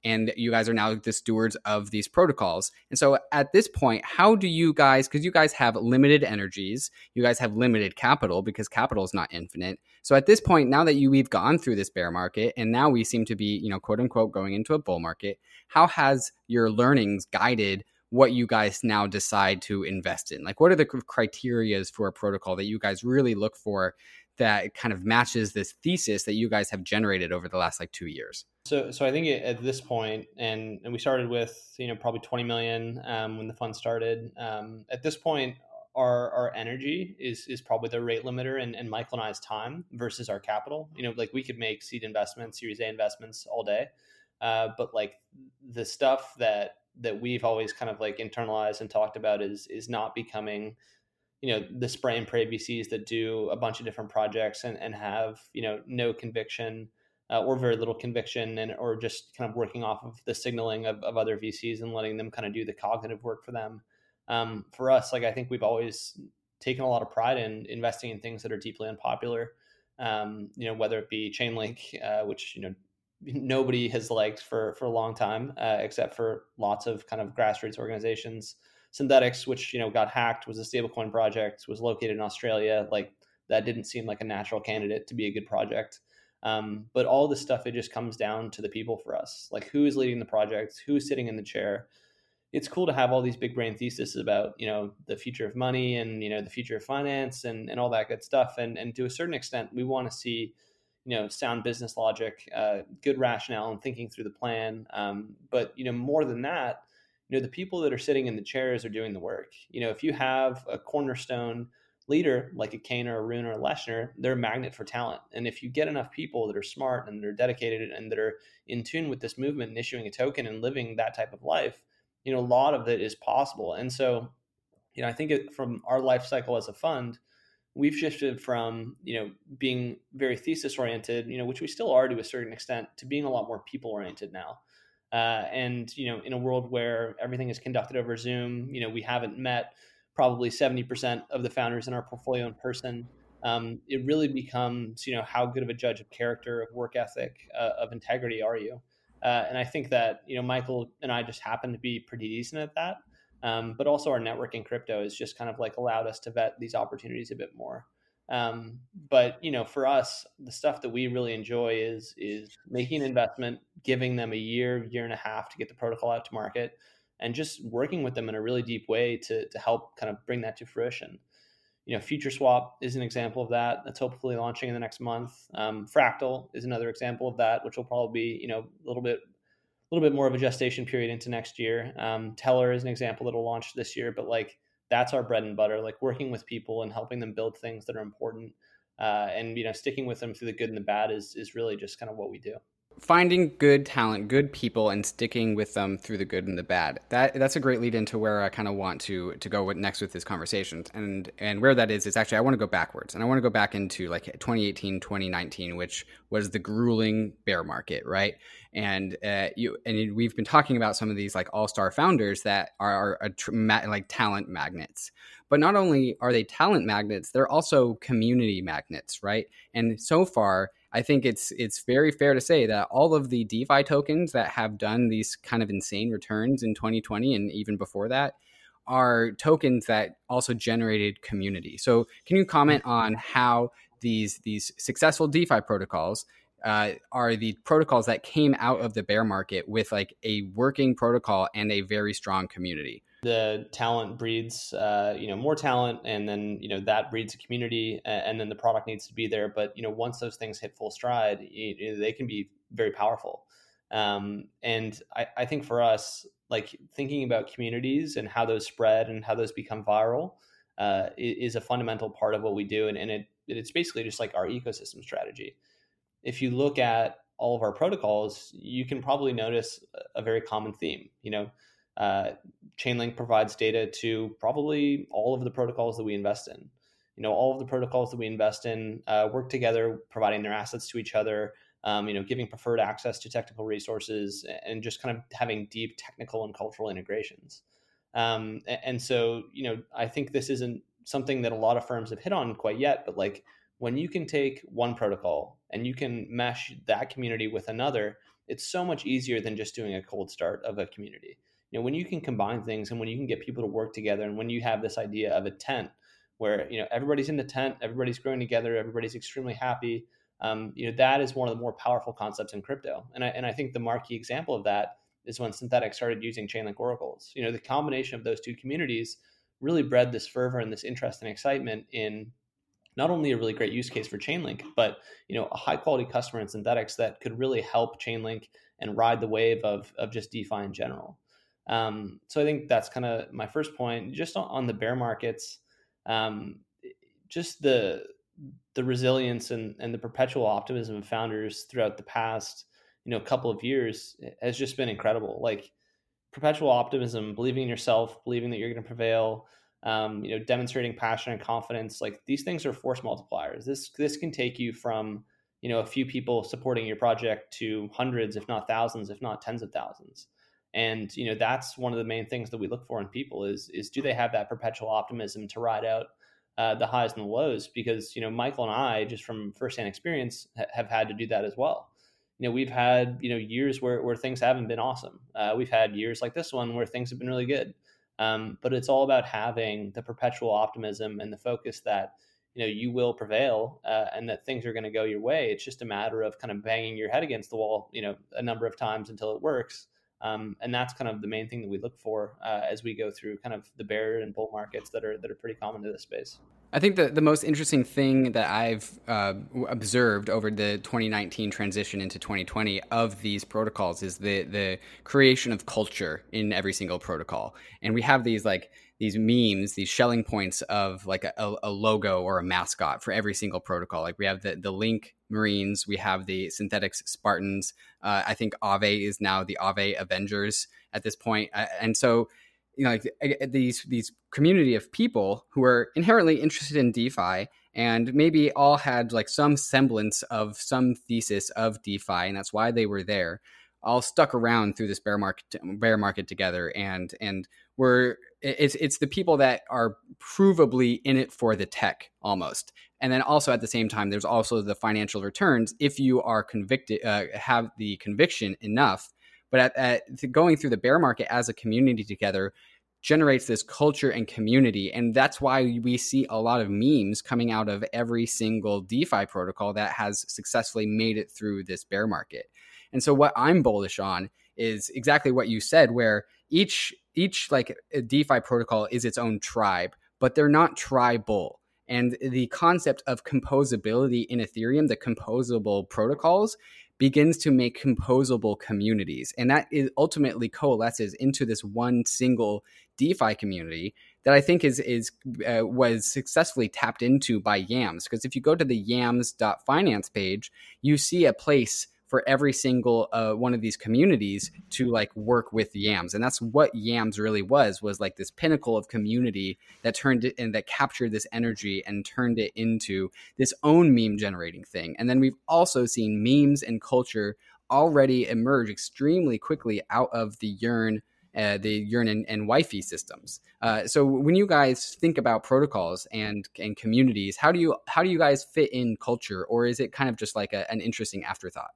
and you guys are now the stewards of these protocols. And so at this point, how do you guys, because you guys have limited energies, you guys have limited capital because capital is not infinite. So at this point, now that you we've gone through this bear market and now we seem to be, you know, quote unquote, going into a bull market, how has your learnings guided what you guys now decide to invest in? Like, what are the criterias for a protocol that you guys really look for that kind of matches this thesis that you guys have generated over the last like two years? So, so I think at this point, and, and we started with, you know, probably twenty million um, when the fund started. Um, at this point, our, our energy is, is probably the rate limiter, and, and Michael and I's time versus our capital. You know, like we could make seed investments, Series A investments all day. Uh, but like the stuff that, that we've always kind of like internalized and talked about is, is not becoming, you know, the spray and pray V Cs that do a bunch of different projects and, and have, you know, no conviction uh, or very little conviction, and or just kind of working off of the signaling of, of other V Cs and letting them kind of do the cognitive work for them. Um, for us, like I think we've always taken a lot of pride in investing in things that are deeply unpopular. Um, you know, whether it be Chainlink, uh, which, you know, nobody has liked for, for a long time, uh, except for lots of kind of grassroots organizations. Synthetix, which, you know, got hacked, was a stablecoin project, was located in Australia. Like that didn't seem like a natural candidate to be a good project. Um, but all this stuff, it just comes down to the people for us. Like who is leading the project, who's sitting in the chair. It's cool to have all these big brain theses about, you know, the future of money and, you know, the future of finance and, and all that good stuff. And, and to a certain extent, we want to see, you know, sound business logic, uh, good rationale and thinking through the plan. Um, but, you know, more than that, you know, the people that are sitting in the chairs are doing the work. You know, if you have a cornerstone leader like a Kane or a Rune or a Leshner, they're a magnet for talent. And if you get enough people that are smart and that are dedicated and that are in tune with this movement and issuing a token and living that type of life, you know, a lot of it is possible. And so, you know, I think it, from our life cycle as a fund, we've shifted from, you know, being very thesis oriented, you know, which we still are to a certain extent, to being a lot more people oriented now. Uh, and, you know, in a world where everything is conducted over Zoom, you know, we haven't met probably seventy percent of the founders in our portfolio in person. Um, it really becomes, you know, how good of a judge of character, of work ethic, uh, of integrity are you? Uh, and I think that, you know, Michael and I just happen to be pretty decent at that. Um, but also our network in crypto has just kind of like allowed us to vet these opportunities a bit more. Um, but, you know, for us, the stuff that we really enjoy is, is making an investment, giving them a year, year and a half to get the protocol out to market, and just working with them in a really deep way to, to help kind of bring that to fruition. You know, FutureSwap is an example of that. That's hopefully launching in the next month. Um, Fractal is another example of that, which will probably be, you know, a little bit a little bit more of a gestation period into next year. Um, Teller is an example that'll launch this year, but like that's our bread and butter, like working with people and helping them build things that are important. Uh, and, you know, sticking with them through the good and the bad is, is really just kind of what we do. Finding good talent, good people, and sticking with them through the good and the bad. That that's a great lead into where I kind of want to to go with next with this conversation. And and where that is is actually I want to go backwards, and I want to go back into like twenty eighteen, twenty nineteen, which was the grueling bear market, right? And uh, you and we've been talking about some of these like all-star founders that are, are a tr- ma- like talent magnets. But not only are they talent magnets, they're also community magnets, right? And so far, I think it's it's very fair to say that all of the DeFi tokens that have done these kind of insane returns in twenty twenty and even before that are tokens that also generated community. So can you comment on how these these successful DeFi protocols uh, are the protocols that came out of the bear market with like a working protocol and a very strong community? The talent breeds, uh, you know, more talent, and then, you know, that breeds a community, and then the product needs to be there. But, you know, once those things hit full stride, you know, they can be very powerful. Um, and I, I think for us, like thinking about communities and how those spread and how those become viral uh, is a fundamental part of what we do. And, and it it's basically just like our ecosystem strategy. If you look at all of our protocols, you can probably notice a very common theme. You know, uh, Chainlink provides data to probably all of the protocols that we invest in. You know, all of the protocols that we invest in uh, work together, providing their assets to each other, um, you know, giving preferred access to technical resources, and just kind of having deep technical and cultural integrations. Um, and so, you know, I think this isn't something that a lot of firms have hit on quite yet, but like when you can take one protocol and you can mesh that community with another, it's so much easier than just doing a cold start of a community. You know, when you can combine things and when you can get people to work together, and when you have this idea of a tent where, you know, everybody's in the tent, everybody's growing together, everybody's extremely happy. Um, you know, that is one of the more powerful concepts in crypto. And I, and I think the marquee example of that is when Synthetix started using Chainlink oracles. You know, the combination of those two communities really bred this fervor and this interest and excitement in not only a really great use case for Chainlink, but, you know, a high quality customer in Synthetix that could really help Chainlink and ride the wave of, of just DeFi in general. Um, so I think that's kind of my first point. Just on, on the bear markets, um, just the the resilience and, and the perpetual optimism of founders throughout the past, you know, couple of years has just been incredible. Like perpetual optimism, believing in yourself, believing that you're going to prevail, um, you know, demonstrating passion and confidence. Like these things are force multipliers. This this can take you from, you know, a few people supporting your project to hundreds, if not thousands, if not tens of thousands. And, you know, that's one of the main things that we look for in people is, is do they have that perpetual optimism to ride out uh, the highs and the lows? Because, you know, Michael and I, just from firsthand experience, ha- have had to do that as well. You know, we've had, you know, years where, where things haven't been awesome. Uh, we've had years like this one where things have been really good. Um, but it's all about having the perpetual optimism and the focus that, you know, you will prevail uh, and that things are going to go your way. It's just a matter of kind of banging your head against the wall, you know, a number of times until it works. Um, and that's kind of the main thing that we look for uh, as we go through kind of the bear and bull markets that are that are pretty common to this space. I think the, the most interesting thing that I've uh, observed over the twenty nineteen transition into twenty twenty of these protocols is the the creation of culture in every single protocol. And we have these like these memes, these shelling points of like a, a logo or a mascot for every single protocol. Like we have the, the Link Marines, we have the Synthetix Spartans. Uh, I think Aave is now the Aave Avengers at this point. Uh, and so, you know, like these these community of people who are inherently interested in DeFi and maybe all had like some semblance of some thesis of DeFi, and that's why they were there, all stuck around through this bear market bear market together, and and we're it's it's the people that are provably in it for the tech almost. And then also at the same time, there's also the financial returns if you are convicted, uh, have the conviction enough. But at, at going through the bear market as a community together generates this culture and community. And that's why we see a lot of memes coming out of every single DeFi protocol that has successfully made it through this bear market. And so what I'm bullish on is exactly what you said, where each each like DeFi protocol is its own tribe, but they're not tribal. And the concept of composability in Ethereum, the composable protocols, begins to make composable communities. And that is ultimately coalesces into this one single DeFi community that I think is is uh, was successfully tapped into by Yams. Because if you go to the yams dot finance page, you see a place for every single uh, one of these communities to like work with Yams. And that's what Yams really was, was like this pinnacle of community that turned it and that captured this energy and turned it into this own meme generating thing. And then we've also seen memes and culture already emerge extremely quickly out of the Yearn, uh, the Yearn and, and Wifey systems. Uh, so when you guys think about protocols and, and communities, how do you, how do you guys fit in culture, or is it kind of just like a, an interesting afterthought?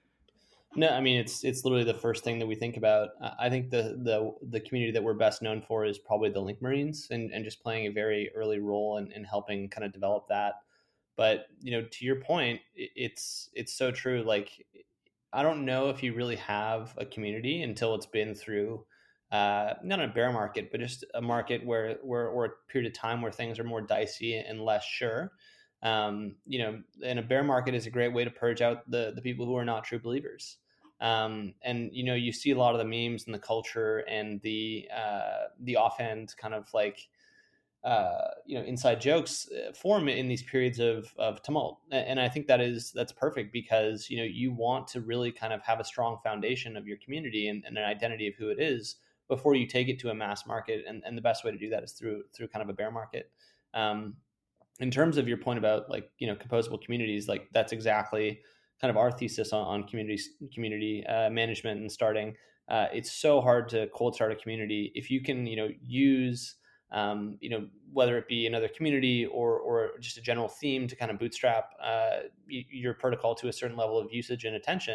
No, I mean, it's it's literally the first thing that we think about. I think the the the community that we're best known for is probably the Link Marines, and, and just playing a very early role in, in helping kind of develop that. But, you know, to your point, it's it's so true. Like, I don't know if you really have a community until it's been through uh, not a bear market, but just a market where, where or a period of time where things are more dicey and less sure. Um, you know, and a bear market is a great way to purge out the the people who are not true believers. Um, and, you know, you see a lot of the memes and the culture and the, uh, the offhand kind of like, uh, you know, inside jokes form in these periods of, of tumult. And I think that is, that's perfect because, you know, you want to really kind of have a strong foundation of your community and, and an identity of who it is before you take it to a mass market. And, and the best way to do that is through, through kind of a bear market. Um, in terms of your point about like, you know, composable communities, like that's exactly kind of our thesis on, on community community uh, management and starting. Uh, it's so hard to cold start a community if you can, you know, use, um, you know, whether it be another community or or just a general theme to kind of bootstrap uh, your protocol to a certain level of usage and attention.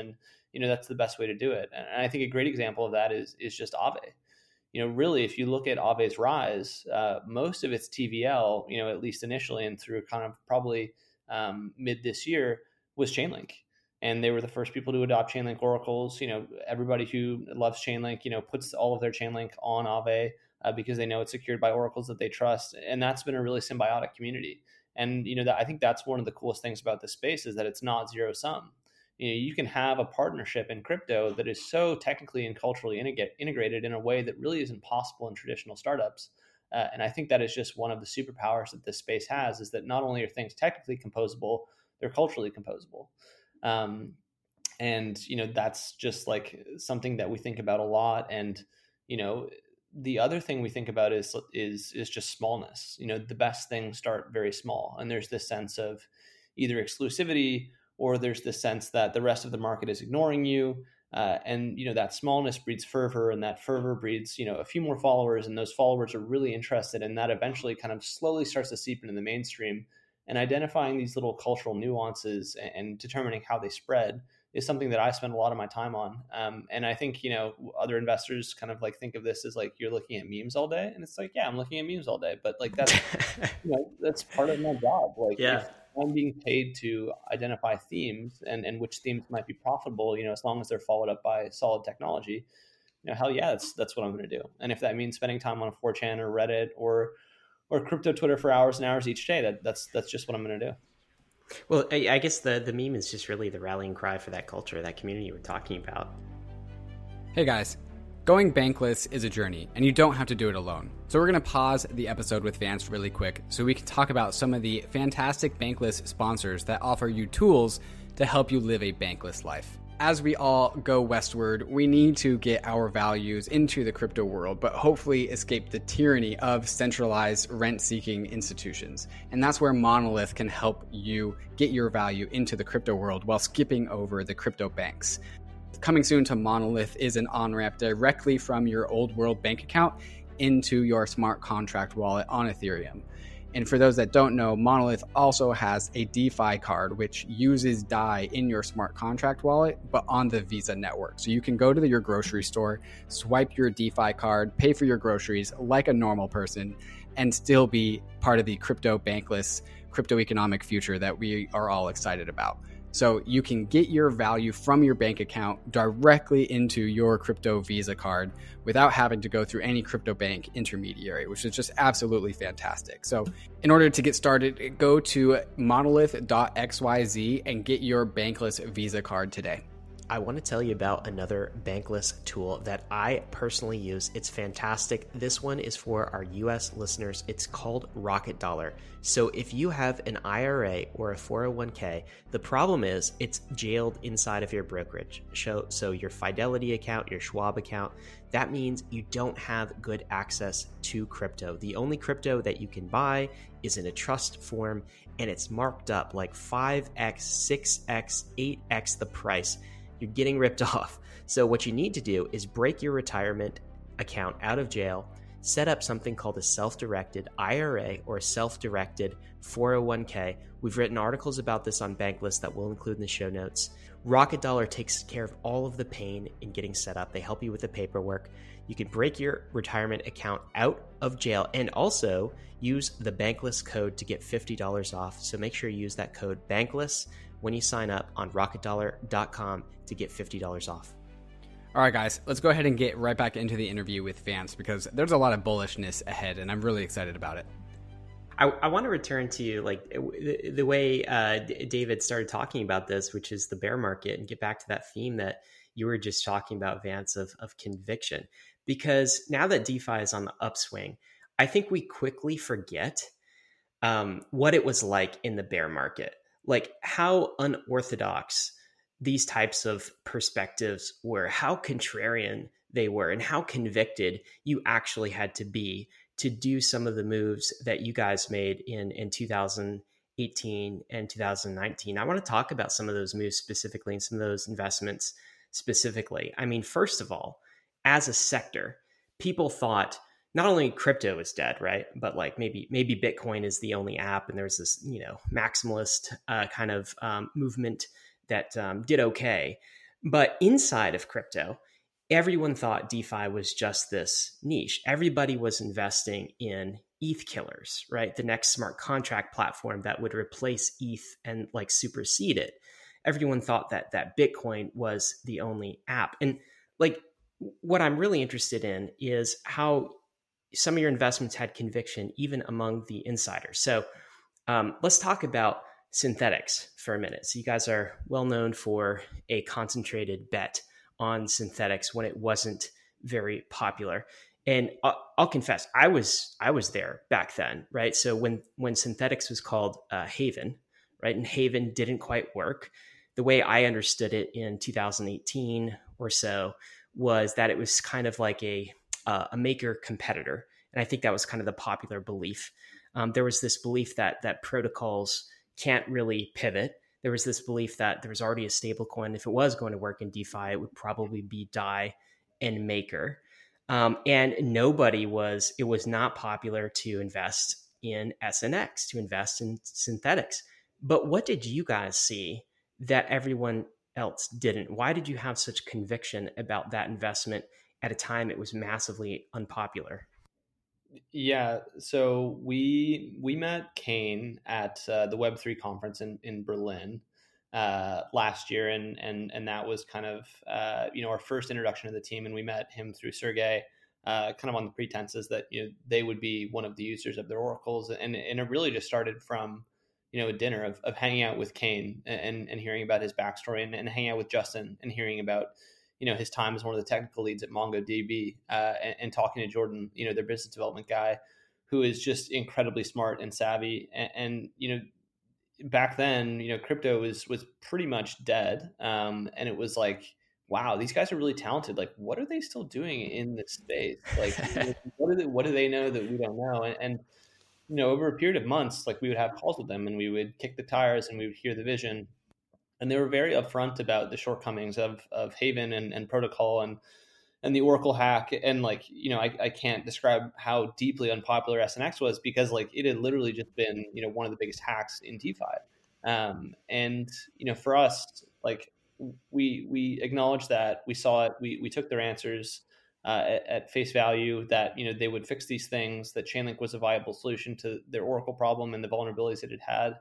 you know, that's the best way to do it. And I think a great example of that is is just Aave. You know, really, if you look at Aave's rise, uh, most of its T V L, you know, at least initially and through kind of probably um, mid this year, was Chainlink. And they were the first people to adopt Chainlink oracles. You know, everybody who loves Chainlink, you know, puts all of their Chainlink on Aave uh, because they know it's secured by oracles that they trust. And that's been a really symbiotic community. And, you know, that, I think that's one of the coolest things about this space is that it's not zero sum. You know, you can have a partnership in crypto that is so technically and culturally integrated in a way that really isn't possible in traditional startups. Uh, and I think that is just one of the superpowers that this space has, is that not only are things technically composable, they're culturally composable. Um, and, you know, that's just like something that we think about a lot. And, you know, the other thing we think about is, is, is just smallness. You know, the best things start very small. And there's this sense of either exclusivity, or there's this sense that the rest of the market is ignoring you. Uh, and, you know, that smallness breeds fervor, and that fervor breeds, you know, a few more followers, and those followers are really interested. And that eventually kind of slowly starts to seep into the mainstream. And identifying these little cultural nuances and, and determining how they spread is something that I spend a lot of my time on. Um, and I think, you know, other investors kind of like think of this as like, you're looking at memes all day. And it's like, yeah, I'm looking at memes all day, but like, that's, you know, that's part of my job. Like, yeah. if I'm being paid to identify themes and, and which themes might be profitable, you know, as long as they're followed up by solid technology, you know, hell yeah, that's, that's what I'm going to do. And if that means spending time on four chan or Reddit or, or crypto Twitter for hours and hours each day, that that's, that's just what I'm going to do. Well, I, I guess the, the meme is just really the rallying cry for that culture, that community we're talking about. Hey guys, going bankless is a journey, and you don't have to do it alone. So we're going to pause the episode with Vance really quick so we can talk about some of the fantastic bankless sponsors that offer you tools to help you live a bankless life. As we all go westward, we need to get our values into the crypto world, but hopefully escape the tyranny of centralized rent-seeking institutions. And that's where Monolith can help you get your value into the crypto world while skipping over the crypto banks. Coming soon to Monolith is an on-ramp directly from your old world bank account into your smart contract wallet on Ethereum. And for those that don't know, Monolith also has a DeFi card, which uses D A I in your smart contract wallet, but on the Visa network. So you can go to the, your grocery store, swipe your DeFi card, pay for your groceries like a normal person, and still be part of the crypto bankless, crypto economic future that we are all excited about. So you can get your value from your bank account directly into your crypto Visa card without having to go through any crypto bank intermediary, which is just absolutely fantastic. So in order to get started, go to monolith dot x y z and get your bankless Visa card today. I want to tell you about another bankless tool that I personally use. It's fantastic. This one is for our U S listeners. It's called Rocket Dollar. So if you have an I R A or a four oh one k, the problem is it's jailed inside of your brokerage. So, so your Fidelity account, your Schwab account, that means you don't have good access to crypto. The only crypto that you can buy is in a trust form, and it's marked up like five x, six x, eight x the price. You're getting ripped off. So what you need to do is break your retirement account out of jail, set up something called a self-directed I R A or a self-directed four oh one k. We've written articles about this on Bankless that we'll include in the show notes. Rocket Dollar takes care of all of the pain in getting set up. They help you with the paperwork. You can break your retirement account out of jail and also use the Bankless code to get fifty dollars off. So make sure you use that code Bankless when you sign up on rocket dollar dot com to get fifty dollars off. All right, guys, let's go ahead and get right back into the interview with Vance because there's a lot of bullishness ahead, and I'm really excited about it. I, I want to return to like the, the way uh, David started talking about this, which is the bear market, and get back to that theme that you were just talking about, Vance, of, of conviction. Because now that DeFi is on the upswing, I think we quickly forget um, what it was like in the bear market. Like how unorthodox these types of perspectives were, how contrarian they were, and how convicted you actually had to be to do some of the moves that you guys made in, in two thousand eighteen and two thousand nineteen. I want to talk about some of those moves specifically and some of those investments specifically. I mean, first of all, as a sector, people thought not only crypto is dead, right? But like maybe maybe Bitcoin is the only app, and there's this, you know, maximalist uh, kind of um, movement that um, did okay. But inside of crypto, everyone thought DeFi was just this niche. Everybody was investing in E T H killers, right? The next smart contract platform that would replace E T H and like supersede it. Everyone thought that that Bitcoin was the only app. And like what I'm really interested in is how some of your investments had conviction even among the insiders. So um, let's talk about Synthetix for a minute. So you guys are well known for a concentrated bet on Synthetix when it wasn't very popular. And I'll, I'll confess, I was I was there back then, right? So when when Synthetix was called uh, Haven, right, and Haven didn't quite work, the way I understood it in two thousand eighteen or so was that it was kind of like a uh, a maker competitor, and I think that was kind of the popular belief. Um, there was this belief that that protocols can't really pivot. There was this belief that there was already a stable coin. If it was going to work in DeFi, it would probably be Dai and Maker. Um, and nobody was, it was not popular to invest in S N X, to invest in Synthetix. But what did you guys see that everyone else didn't? Why did you have such conviction about that investment at a time it was massively unpopular? Yeah, so we we met Kane at uh, the Web three conference in in Berlin uh, last year, and and and that was kind of uh, you know our first introduction to the team, and we met him through Sergey, uh, kind of on the pretenses that you know they would be one of the users of their oracles, and and it really just started from you know a dinner of of hanging out with Kane and and hearing about his backstory, and, and hanging out with Justin and hearing about you know his time as one of the technical leads at MongoDB, uh, and, and talking to Jordan, you know their business development guy, who is just incredibly smart and savvy. And, and you know back then, you know crypto was was pretty much dead, um, and it was like, wow, these guys are really talented. Like, what are they still doing in this space? Like, what do they, what do they know that we don't know? And, and you know over a period of months, like we would have calls with them, and we would kick the tires, and we would hear the vision. And they were very upfront about the shortcomings of of Haven and, and protocol and and the Oracle hack. And like, you know, I, I can't describe how deeply unpopular S N X was, because like it had literally just been, you know, one of the biggest hacks in DeFi. Um, and, you know, for us, like we we acknowledged that, we saw it, we we took their answers uh, at, at face value, that, you know, they would fix these things, that Chainlink was a viable solution to their Oracle problem and the vulnerabilities that it had.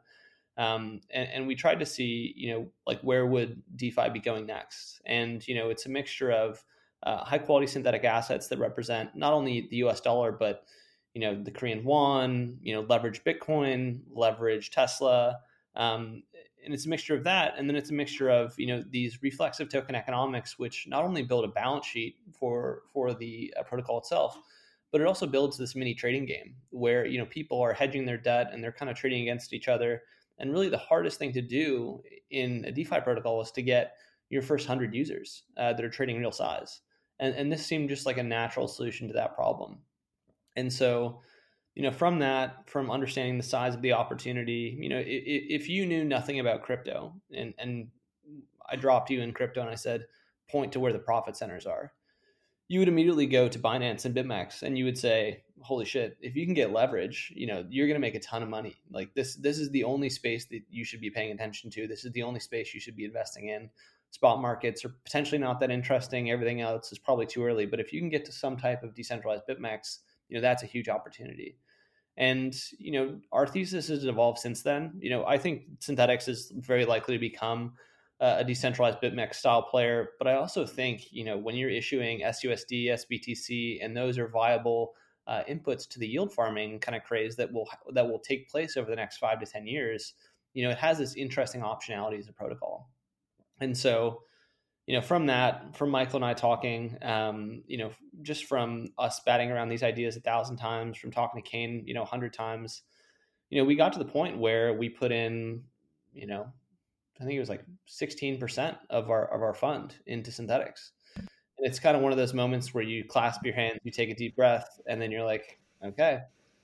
Um, and, and we tried to see, you know, like where would DeFi be going next? And, you know, it's a mixture of uh, high quality synthetic assets that represent not only the U S dollar, but, you know, the Korean won, you know, leverage Bitcoin, leverage Tesla. Um, and it's a mixture of that. And then it's a mixture of, you know, these reflexive token economics, which not only build a balance sheet for, for the uh, protocol itself, but it also builds this mini trading game where, you know, people are hedging their debt and they're kind of trading against each other. And really the hardest thing to do in a DeFi protocol is to get your first one hundred users uh, that are trading real size. And, and this seemed just like a natural solution to that problem. And so, you know, from that, from understanding the size of the opportunity, you know, if, if you knew nothing about crypto and, and I dropped you in crypto and I said, point to where the profit centers are, you would immediately go to Binance and BitMEX and you would say, holy shit, if you can get leverage, you know, you're going to make a ton of money. Like this, this is the only space that you should be paying attention to. This is the only space you should be investing in. Spot markets are potentially not that interesting. Everything else is probably too early, but if you can get to some type of decentralized BitMEX, you know, that's a huge opportunity. And, you know, our thesis has evolved since then. You know, I think Synthetix is very likely to become a decentralized BitMEX style player. But I also think, you know, when you're issuing S U S D, S B T C, and those are viable uh, inputs to the yield farming kind of craze that will that will take place over the next five to ten years, you know, it has this interesting optionality as a protocol. And so, you know, from that, from Michael and I talking, um, you know, just from us batting around these ideas a thousand times, from talking to Kane, you know, a hundred times, you know, we got to the point where we put in, you know, I think it was like sixteen percent of our of our fund into Synthetix. And it's kind of one of those moments where you clasp your hands, you take a deep breath, and then you're like, okay.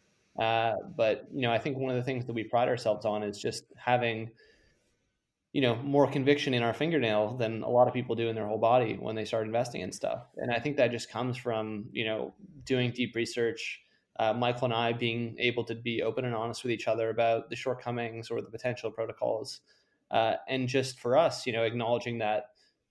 Uh, but, you know, I think one of the things that we pride ourselves on is just having, you know, more conviction in our fingernail than a lot of people do in their whole body when they start investing in stuff. And I think that just comes from, you know, doing deep research, uh, Michael and I being able to be open and honest with each other about the shortcomings or the potential protocols. Uh, and just for us, you know, acknowledging that,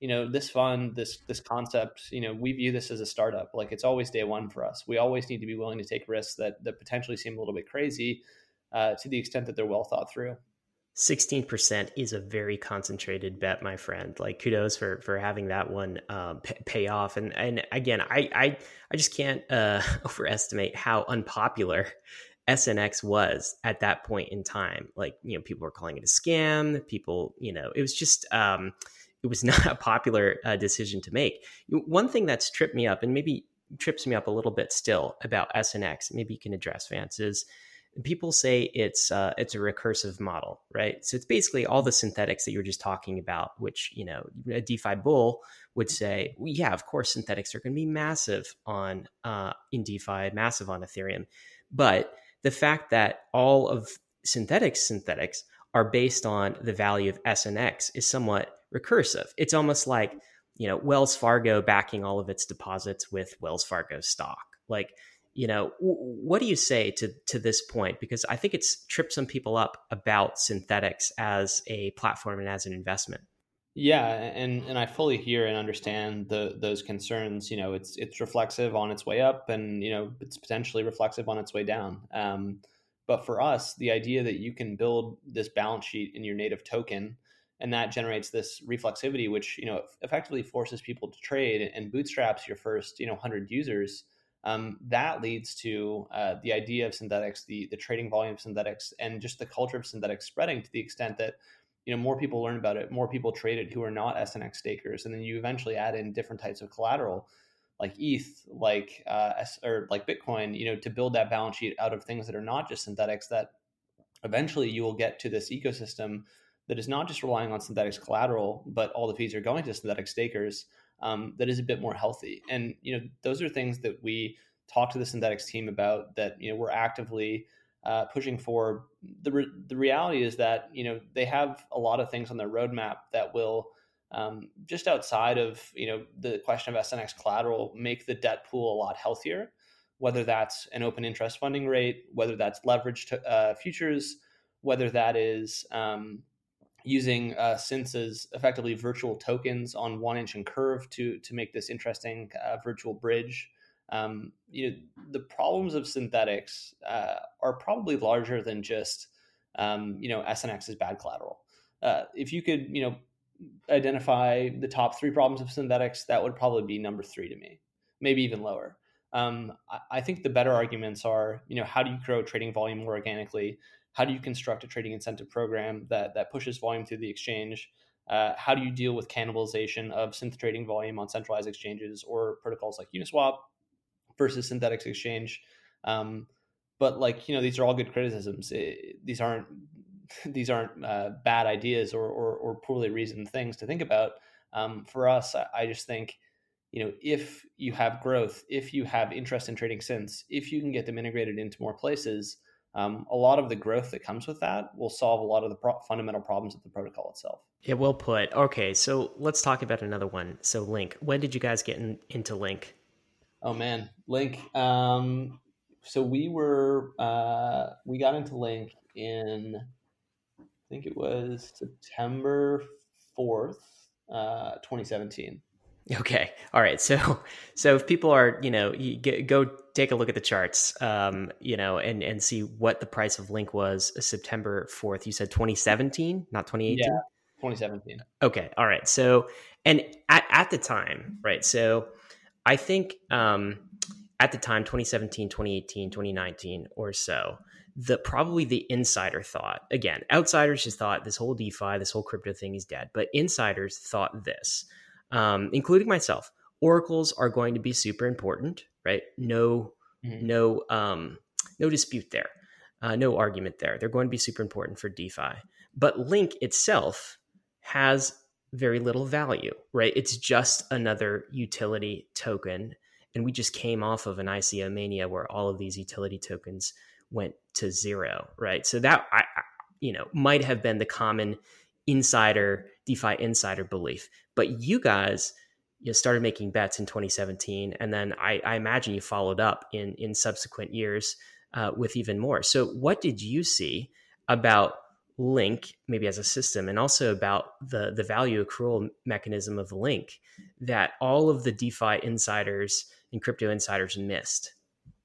you know, this fund, this this concept, you know, we view this as a startup. Like it's always day one for us. We always need to be willing to take risks that that potentially seem a little bit crazy, uh, to the extent that they're well thought through. sixteen percent is a very concentrated bet, my friend. Like kudos for for having that one um, pay, pay off. And and again, I I, I just can't uh, overestimate how unpopular S N X was at that point in time. Like, you know, people were calling it a scam. People, you know, it was just um, it was not a popular uh, decision to make. One thing that's tripped me up, and maybe trips me up a little bit still about S N X, maybe you can address, Vance, is people say it's uh, it's a recursive model, right? So it's basically all the synthetics that you were just talking about, which, you know, a DeFi bull would say, well, yeah, of course, synthetics are going to be massive on uh, in DeFi, massive on Ethereum. But the fact that all of synthetics synthetics are based on the value of S N X is somewhat recursive. It's almost like, you know, Wells Fargo backing all of its deposits with Wells Fargo stock. Like, you know, what do you say to to this point? Because I think it's tripped some people up about synthetics as a platform and as an investment. Yeah, and and I fully hear and understand the those concerns. You know, it's it's reflexive on its way up, and you know, it's potentially reflexive on its way down. Um, but for us, the idea that you can build this balance sheet in your native token, and that generates this reflexivity, which, you know, effectively forces people to trade and bootstraps your first, you know, one hundred users. Um, that leads to uh, the idea of synthetics, the the trading volume of synthetics, and just the culture of synthetics spreading to the extent that, you know, more people learn about it, more people trade it who are not S N X stakers, and then you eventually add in different types of collateral, like E T H, like uh, or like Bitcoin, you know, to build that balance sheet out of things that are not just synthetics. That eventually you will get to this ecosystem that is not just relying on synthetics collateral, but all the fees are going to synthetic stakers. Um, that is a bit more healthy. And, you know, those are things that we talk to the synthetics team about, that, you know, we're actively uh, pushing for. The, re- the reality is that, you know, they have a lot of things on their roadmap that will, um, just outside of, you know, the question of S N X collateral, make the debt pool a lot healthier, whether that's an open interest funding rate, whether that's leveraged to, uh, futures, whether that is, um, using uh, synths as effectively virtual tokens on one inch and curve to to make this interesting uh, virtual bridge. Um, you know, the problems of synthetics uh, are probably larger than just um, you know, S N X is bad collateral. Uh, if you could, you know, identify the top three problems of synthetics, that would probably be number three to me, maybe even lower. Um, I, I think the better arguments are, you know, how do you grow trading volume more organically? How do you construct a trading incentive program that that pushes volume through the exchange? Uh, how do you deal with cannibalization of synth trading volume on centralized exchanges or protocols like Uniswap versus synthetics exchange? Um, but like, you know, these are all good criticisms. It, these aren't these aren't uh, bad ideas or, or or poorly reasoned things to think about. Um, for us, I, I just think, you know, if you have growth, if you have interest in trading synths, if you can get them integrated into more places, Um, a lot of the growth that comes with that will solve a lot of the pro- fundamental problems of the protocol itself. Yeah, well put. Okay, so let's talk about another one. So Link, when did you guys get in, into Link? Oh man, Link. Um, so we were uh, we got into Link in, I think it was September fourth, uh, twenty seventeen. Okay. All right. So, so if people are, you know, you get, go take a look at the charts, um, you know, and, and see what the price of Link was September fourth. You said twenty seventeen, not twenty eighteen? Yeah, twenty seventeen. Okay. All right. So, and at, at the time, right. So I think, um, at the time, twenty seventeen, twenty eighteen, twenty nineteen or so, the probably the insider thought, again, outsiders just thought this whole DeFi, this whole crypto thing is dead, but insiders thought this, um, including myself, oracles are going to be super important, right? No, mm-hmm. no, um, no dispute there, uh, no argument there. They're going to be super important for DeFi, but Link itself has very little value, right? It's just another utility token. And we just came off of an I C O mania where all of these utility tokens went to zero, right? So that, I, I, you know, might have been the common insider, DeFi insider belief. But you guys, you know, started making bets in twenty seventeen, and then I, I imagine you followed up in in subsequent years uh, with even more. So what did you see about Link maybe as a system, and also about the the value accrual mechanism of Link that all of the DeFi insiders and crypto insiders missed?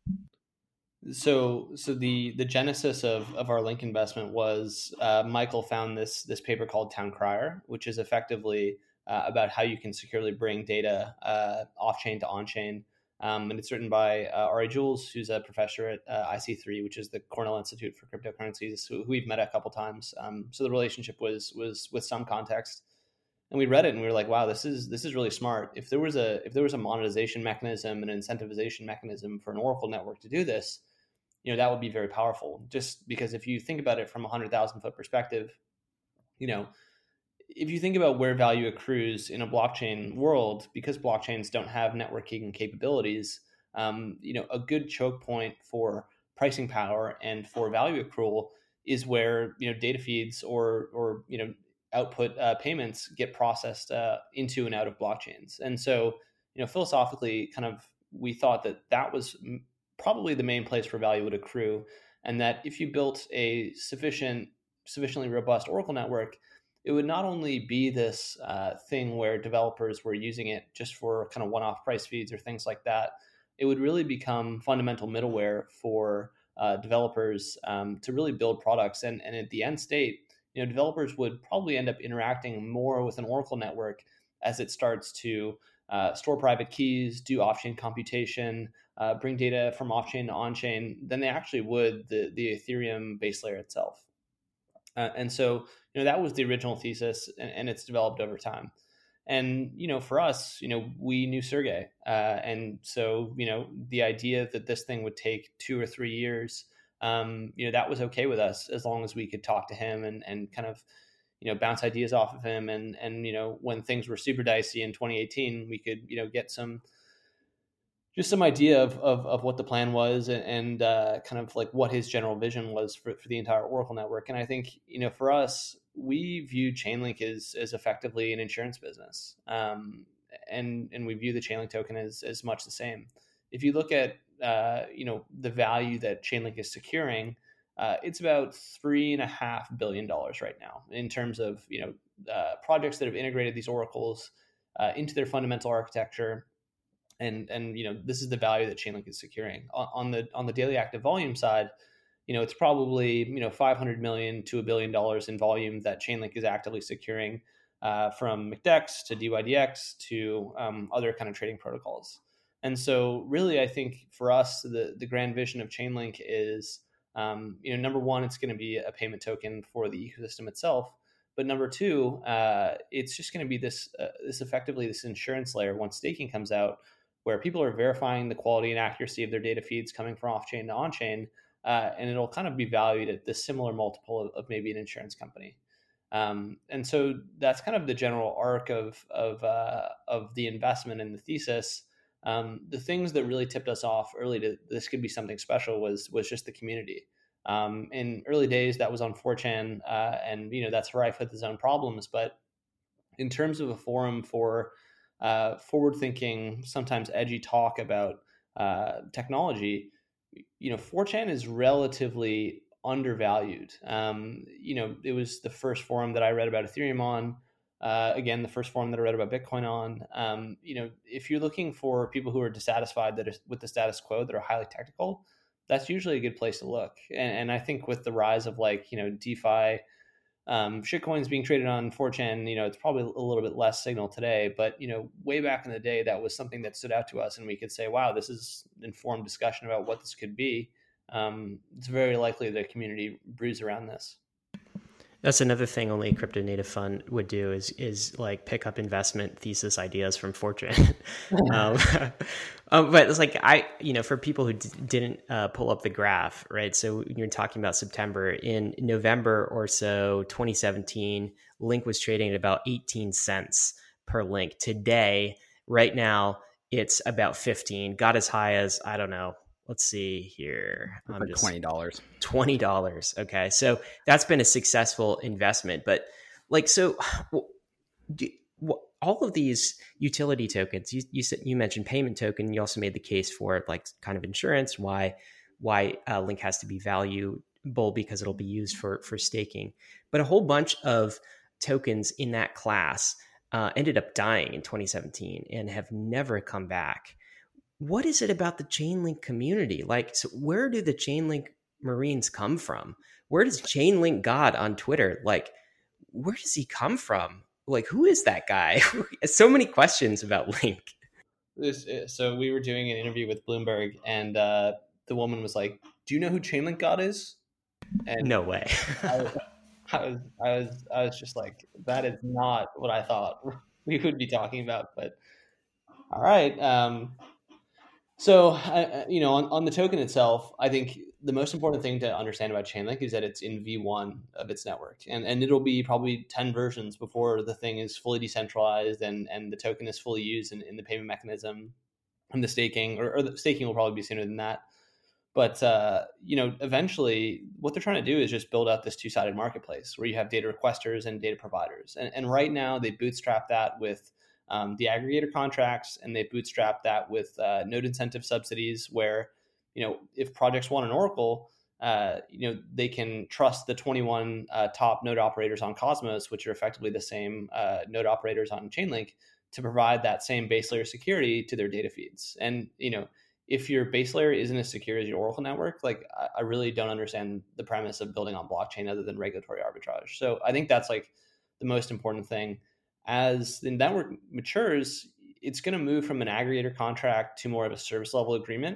So, so the the genesis of of our Link investment was uh, Michael found this this paper called Town Crier, which is effectively uh, about how you can securely bring data uh, off chain to on chain. Um, and it's written by uh, Ari Jules, who's a professor at uh, I C three, which is the Cornell Institute for Cryptocurrencies, who, who we've met a couple times. Um, so the relationship was was with some context, and we read it and we were like, wow, this is this is really smart. If there was a if there was a monetization mechanism, an incentivization mechanism for an Oracle network to do this, you know, that would be very powerful. Just because if you think about it from a hundred thousand foot perspective, you know, if you think about where value accrues in a blockchain world, because blockchains don't have networking capabilities, um, you know, a good choke point for pricing power and for value accrual is where, you know, data feeds or, or, you know, output uh, payments get processed uh, into and out of blockchains. And so, you know, philosophically, kind of, we thought that that was probably the main place where value would accrue. And that if you built a sufficient, sufficiently robust Oracle network, it would not only be this uh, thing where developers were using it just for kind of one-off price feeds or things like that. It would really become fundamental middleware for uh, developers um, to really build products. And, and at the end state, you know, developers would probably end up interacting more with an Oracle network as it starts to uh, store private keys, do off-chain computation, uh, bring data from off-chain to on-chain than they actually would the, the Ethereum base layer itself. Uh, and so, you know, that was the original thesis, and, and it's developed over time. And, you know, for us, you know, we knew Sergey. Uh, and so, you know, the idea that this thing would take two or three years, um, you know, that was okay with us as long as we could talk to him and, and kind of, you know, bounce ideas off of him. And, and, you know, when things were super dicey in twenty eighteen, we could, you know, get some, just some idea of, of, of what the plan was and, and uh, kind of like what his general vision was for, for the entire Oracle network. And I think, you know, for us, we view Chainlink as, as effectively an insurance business. Um, and, and we view the Chainlink token as, as much the same. If you look at, uh, you know, the value that Chainlink is securing, uh, it's about three and a half billion dollars right now in terms of, you know, uh, projects that have integrated these oracles uh, into their fundamental architecture. And, and, you know, this is the value that Chainlink is securing on, on the, on the daily active volume side. You know, it's probably, you know, five hundred million to a billion dollars in volume that Chainlink is actively securing uh, from McDex to D Y D X to um, other kind of trading protocols. And so really, I think for us, the, the grand vision of Chainlink is, um, you know, number one, it's going to be a payment token for the ecosystem itself. But number two, uh, it's just going to be this, uh, this effectively this insurance layer once staking comes out, where people are verifying the quality and accuracy of their data feeds coming from off-chain to on-chain, uh, and it'll kind of be valued at the similar multiple of, of maybe an insurance company. Um, and so that's kind of the general arc of of uh, of the investment and the thesis. Um, the things that really tipped us off early to this could be something special was was just the community. Um, in early days, that was on four chan, uh, and you know that's rife with its own problems. But in terms of a forum for uh, forward-thinking, sometimes edgy talk about uh, technology, you know, four chan is relatively undervalued. Um, you know, it was the first forum that I read about Ethereum on. Uh, again, the first forum that I read about Bitcoin on. Um, you know, if you're looking for people who are dissatisfied that is, with the status quo, that are highly technical, that's usually a good place to look. And, and I think with the rise of like, you know, DeFi, um, shitcoins being traded on four chan, you know, it's probably a little bit less signal today, but, you know, way back in the day, that was something that stood out to us and we could say, wow, this is informed discussion about what this could be. Um, it's very likely the community brews around this. That's another thing only a crypto native fund would do is is like pick up investment thesis ideas from four chan. um, um, but it's like I, you know, for people who d- didn't uh, pull up the graph, right? So you're talking about September. In November or so, twenty seventeen, Link was trading at about eighteen cents per Link. Today, right now, it's about fifteen. Got as high as, I don't know. Let's see here. I'm like just, twenty dollars. twenty dollars. Okay. So that's been a successful investment. But like, so do, all of these utility tokens, you, you said, you mentioned payment token. You also made the case for like kind of insurance, why, why uh, Link has to be value bull because it'll be used for for staking. But a whole bunch of tokens in that class uh, ended up dying in twenty seventeen and have never come back. What is it about the Chainlink community? Like, so where do the Chainlink Marines come from? Where does Chainlink God on Twitter, like, where does he come from? Like, who is that guy? So many questions about Link. This, so we were doing an interview with Bloomberg, and uh, the woman was like, "Do you know who Chainlink God is?" And no way. I, I was, I was, I was just like, that is not what I thought we would be talking about. But all right. Um, so, I, you know, on, on the token itself, I think the most important thing to understand about Chainlink is that it's in V one of its network, and and it'll be probably ten versions before the thing is fully decentralized and and the token is fully used in, in the payment mechanism and the staking, or, or the staking will probably be sooner than that. But uh, you know, eventually, what they're trying to do is just build out this two-sided marketplace where you have data requesters and data providers, and and right now they bootstrap that with um, the aggregator contracts, and they bootstrap that with uh, node incentive subsidies where, you know, if projects want an Oracle, uh, you know, they can trust the twenty-one uh, top node operators on Cosmos, which are effectively the same uh, node operators on Chainlink, to provide that same base layer security to their data feeds. And, you know, if your base layer isn't as secure as your Oracle network, like, I, I really don't understand the premise of building on blockchain other than regulatory arbitrage. So I think that's like the most important thing. As the network matures, it's going to move from an aggregator contract to more of a service level agreement,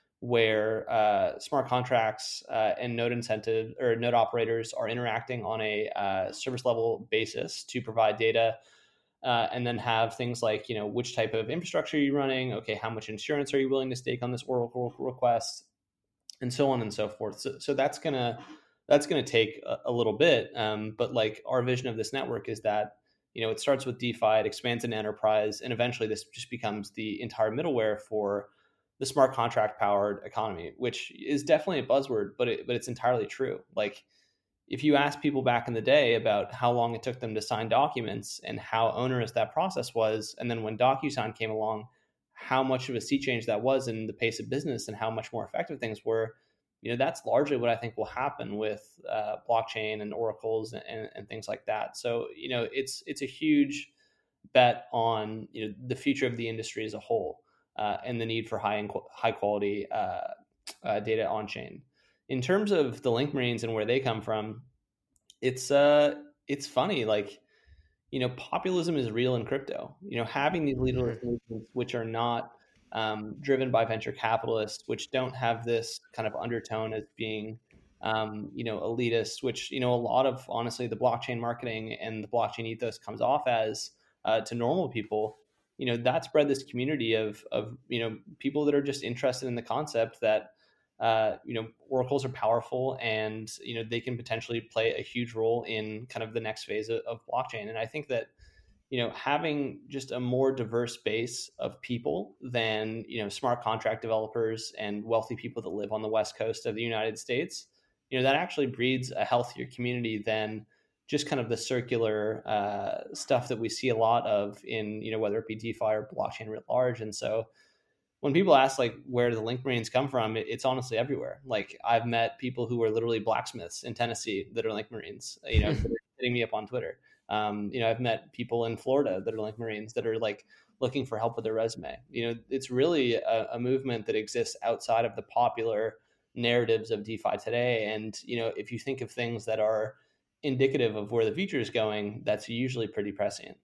where uh, smart contracts uh, and node incentive or node operators are interacting on a uh, service level basis to provide data, uh, and then have things like, you know, which type of infrastructure are you running? Okay, how much insurance are you willing to stake on this Oracle request, and so on and so forth. So, so that's gonna that's gonna take a, a little bit, um, but like our vision of this network is that, you know, it starts with DeFi, it expands into enterprise, and eventually this just becomes the entire middleware for the smart contract powered economy, which is definitely a buzzword, but it, but it's entirely true. Like, if you ask people back in the day about how long it took them to sign documents and how onerous that process was, and then when DocuSign came along, how much of a sea change that was in the pace of business and how much more effective things were, you know, that's largely what I think will happen with uh, blockchain and oracles and, and, and things like that. So, you know, it's it's a huge bet on, you know, the future of the industry as a whole. Uh, and the need for high high quality uh, uh, data on chain. In terms of the Link Marines and where they come from, it's uh it's funny. Like, you know, populism is real in crypto. You know, having these leaderless movements which are not um, driven by venture capitalists, which don't have this kind of undertone as being, um, you know, elitist, which, you know, a lot of, honestly, the blockchain marketing and the blockchain ethos comes off as uh, to normal people. You know, that's bred this community of, of, you know, people that are just interested in the concept that, uh, you know, oracles are powerful and, you know, they can potentially play a huge role in kind of the next phase of, of blockchain. And I think that, you know, having just a more diverse base of people than, you know, smart contract developers and wealthy people that live on the West Coast of the United States, you know, that actually breeds a healthier community than just kind of the circular uh, stuff that we see a lot of in, you know, whether it be DeFi or blockchain writ large. And so when people ask, like, where do the Link Marines come from, it, it's honestly everywhere. Like, I've met people who are literally blacksmiths in Tennessee that are Link Marines, you know, hitting me up on Twitter. Um, you know, I've met people in Florida that are Link Marines that are like looking for help with their resume. You know, it's really a, a movement that exists outside of the popular narratives of DeFi today. And, you know, if you think of things that are indicative of where the future is going, that's usually pretty prescient.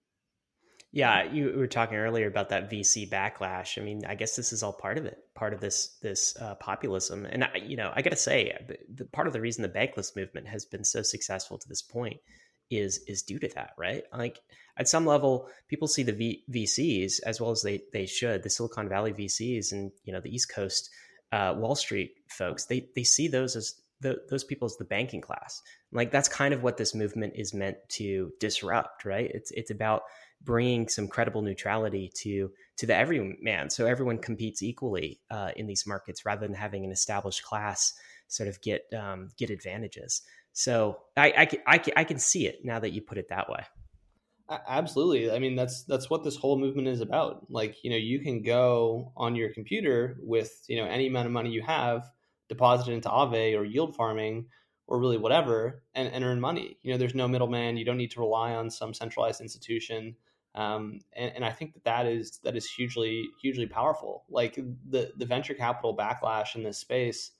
Yeah, you were talking earlier about that V C backlash. I mean, I guess this is all part of it, part of this this uh, populism. And I, you know, I got to say, the, part of the reason the bankless movement has been so successful to this point is is due to that, right? Like, at some level, people see the v, VCs as well as they they should, the Silicon Valley V Cs and, you know, the East Coast uh, Wall Street folks. They they see those as the, those people as the banking class. Like, that's kind of what this movement is meant to disrupt, right? It's it's about bringing some credible neutrality to to the everyman, so everyone competes equally uh, in these markets, rather than having an established class sort of get um, get advantages. So I, I, can, I, can, I can see it now that you put it that way. Absolutely. I mean, that's that's what this whole movement is about. Like, you know, you can go on your computer with, you know, any amount of money you have, deposit it into Aave or yield farming, or really whatever, and, and earn money. You know, there's no middleman. You don't need to rely on some centralized institution. Um, and, and I think that that is that is hugely hugely powerful. Like the the venture capital backlash in this space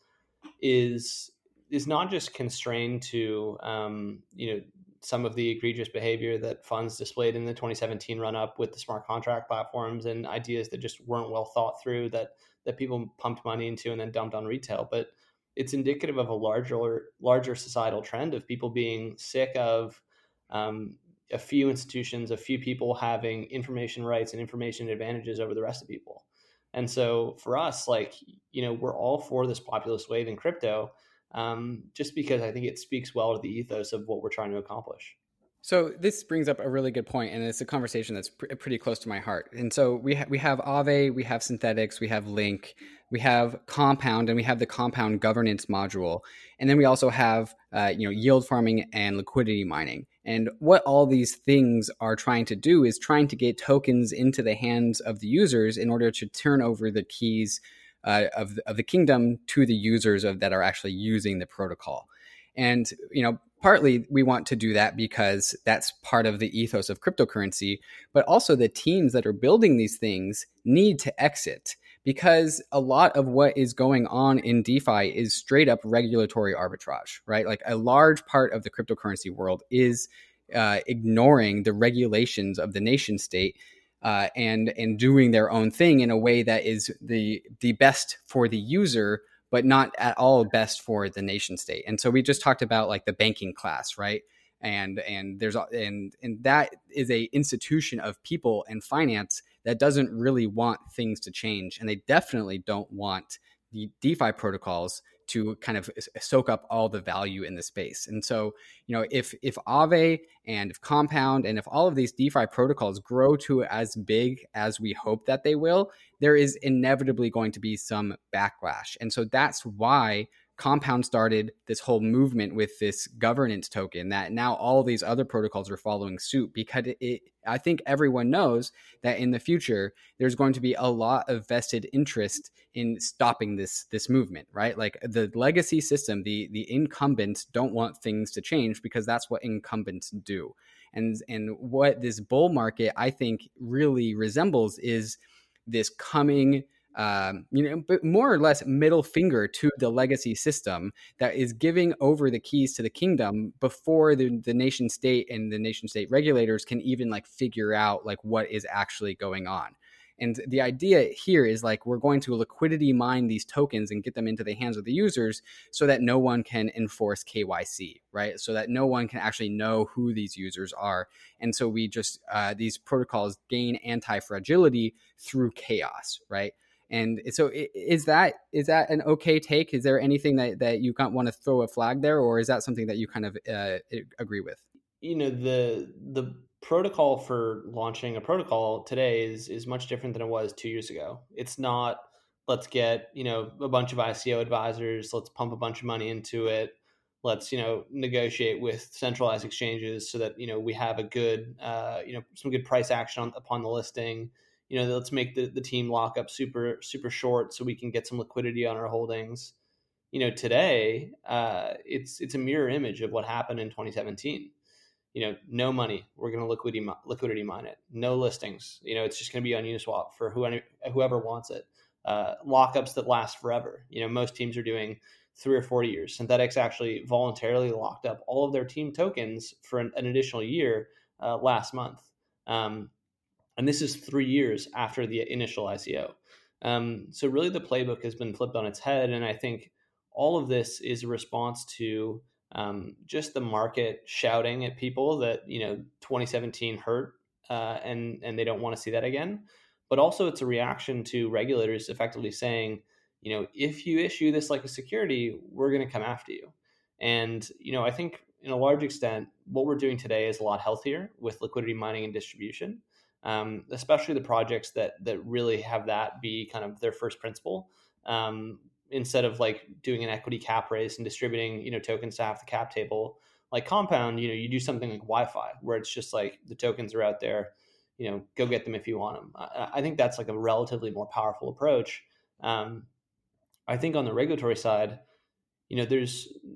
is is not just constrained to um, you know some of the egregious behavior that funds displayed in the twenty seventeen run up with the smart contract platforms and ideas that just weren't well thought through that that people pumped money into and then dumped on retail, but it's indicative of a larger larger societal trend of people being sick of um, a few institutions, a few people having information rights and information advantages over the rest of people. And so for us, like, you know, we're all for this populist wave in crypto, um, just because I think it speaks well to the ethos of what we're trying to accomplish. So this brings up a really good point, and it's a conversation that's pr- pretty close to my heart. And so we ha- we have Aave, we have Synthetix, we have Link, we have Compound, and we have the Compound governance module, and then we also have uh, you know yield farming and liquidity mining. And what all these things are trying to do is trying to get tokens into the hands of the users in order to turn over the keys uh, of the, of the kingdom to the users of that are actually using the protocol. And you know. Partly, we want to do that because that's part of the ethos of cryptocurrency, but also the teams that are building these things need to exit because a lot of what is going on in DeFi is straight up regulatory arbitrage, right? Like a large part of the cryptocurrency world is uh, ignoring the regulations of the nation state uh, and and doing their own thing in a way that is the the best for the user, but not at all best for the nation state. And so we just talked about like the banking class, right? And and there's and and that is a institution of people and finance that doesn't really want things to change, and they definitely don't want the DeFi protocols to kind of soak up all the value in the space. And so, you know, if if Aave and if Compound and if all of these DeFi protocols grow to as big as we hope that they will, there is inevitably going to be some backlash. And so that's why Compound started this whole movement with this governance token that now all these other protocols are following suit, because it, it, I think everyone knows that in the future, there's going to be a lot of vested interest in stopping this, this movement, right? Like the legacy system, the, the incumbents don't want things to change because that's what incumbents do. And, and what this bull market, I think, really resembles is this coming Um, you know, but more or less middle finger to the legacy system that is giving over the keys to the kingdom before the, the nation state and the nation state regulators can even like figure out like what is actually going on. And the idea here is like we're going to liquidity mine these tokens and get them into the hands of the users so that no one can enforce K Y C, right? So that no one can actually know who these users are. And so we just, uh, these protocols gain anti-fragility through chaos, right? And so is that is that an okay take? Is there anything that, that you want to throw a flag there, or is that something that you kind of uh, agree with? You know, the the protocol for launching a protocol today is is much different than it was two years ago. It's not, let's get, you know, a bunch of I C O advisors, let's pump a bunch of money into it, let's, you know, negotiate with centralized exchanges so that, you know, we have a good, uh, you know, some good price action on, upon the listing. You know, let's make the, the team lock up super, super short so we can get some liquidity on our holdings. You know, today, uh, it's it's a mirror image of what happened in twenty seventeen. You know, no money, we're going to liquidity liquidity mine it. No listings. You know, it's just going to be on Uniswap for whoever, whoever wants it. Uh, lockups that last forever. You know, most teams are doing three or four years. Synthetix actually voluntarily locked up all of their team tokens for an, an additional year uh, last month. Um, And this is three years after the initial I C O. Um, so really the playbook has been flipped on its head. And I think all of this is a response to um, just the market shouting at people that, you know, twenty seventeen hurt uh, and, and they don't want to see that again. But also it's a reaction to regulators effectively saying, you know, if you issue this like a security, we're going to come after you. And, you know, I think in a large extent, what we're doing today is a lot healthier with liquidity mining and distribution. Um, especially the projects that that really have that be kind of their first principle, um, instead of like doing an equity cap raise and distributing, you know, tokens to half the cap table. Like Compound, you know, you do something like Wi-Fi where it's just like the tokens are out there, you know, go get them if you want them. I, I think that's like a relatively more powerful approach. Um, I think on the regulatory side, you know, there's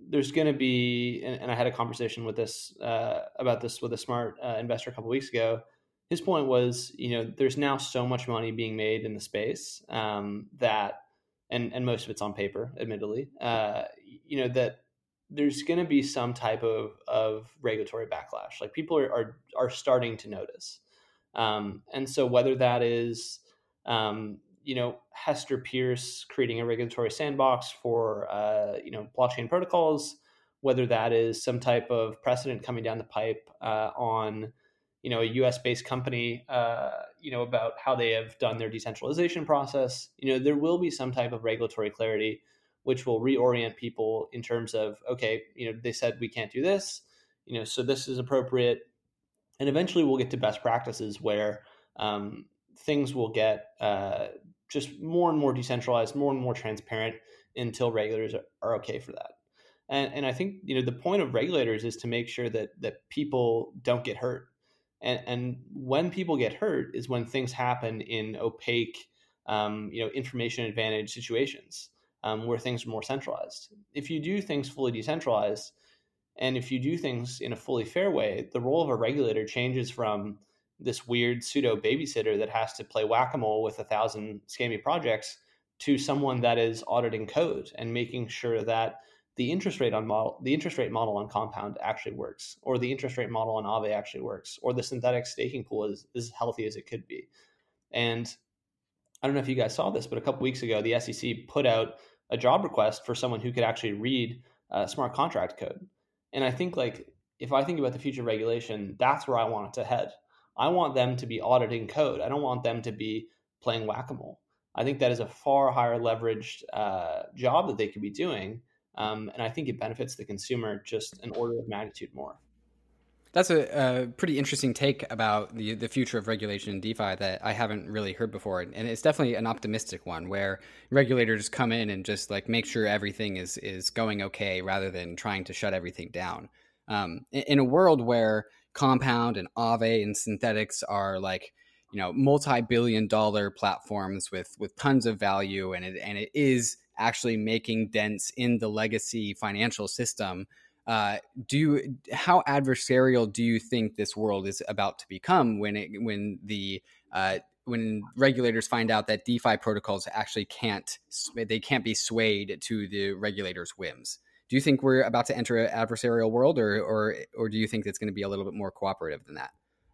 there's going to be, and, and I had a conversation with this uh, about this with a smart uh, investor a couple weeks ago. His point was, you know, there's now so much money being made in the space um, that, and and most of it's on paper, admittedly, uh, you know, that there's going to be some type of of regulatory backlash. Like people are are, are starting to notice, um, and so whether that is um, you know, Hester Pierce creating a regulatory sandbox for, uh, you know, blockchain protocols, whether that is some type of precedent coming down the pipe uh, on, you know, a U S based company, uh, you know, about how they have done their decentralization process. You know, there will be some type of regulatory clarity, which will reorient people in terms of, okay, you know, they said we can't do this, you know, so this is appropriate. And eventually we'll get to best practices where um, things will get uh, just more and more decentralized, more and more transparent until regulators are, are okay for that. And, and I think, you know, the point of regulators is to make sure that that people don't get hurt. And, and when people get hurt is when things happen in opaque, um, you know, information advantage situations um, where things are more centralized. If you do things fully decentralized, and if you do things in a fully fair way, the role of a regulator changes from this weird pseudo babysitter that has to play whack-a-mole with a thousand scammy projects to someone that is auditing code and making sure that the interest rate on model, the interest rate model on Compound actually works, or the interest rate model on Aave actually works, or the synthetic staking pool is as healthy as it could be. And I don't know if you guys saw this, but a couple weeks ago, the S E C put out a job request for someone who could actually read uh, smart contract code. And I think, like, if I think about the future of regulation, that's where I want it to head. I want them to be auditing code. I don't want them to be playing whack-a-mole. I think that is a far higher leveraged uh, job that they could be doing. Um, and I think it benefits the consumer just an order of magnitude more. That's a, a pretty interesting take about the the future of regulation in DeFi that I haven't really heard before. And it's definitely an optimistic one where regulators come in and just like make sure everything is, is going okay rather than trying to shut everything down. Um, in, in a world where Compound and Aave and Synthetix are like, you know, multi-billion dollar platforms with, with tons of value, and it, and it is actually making dents in the legacy financial system. Uh, do you, how adversarial do you think this world is about to become when it, when the, uh, when regulators find out that DeFi protocols actually can't, they can't be swayed to the regulators' whims? Do you think we're about to enter an adversarial world, or, or, or do you think it's going to be a little bit more cooperative than that?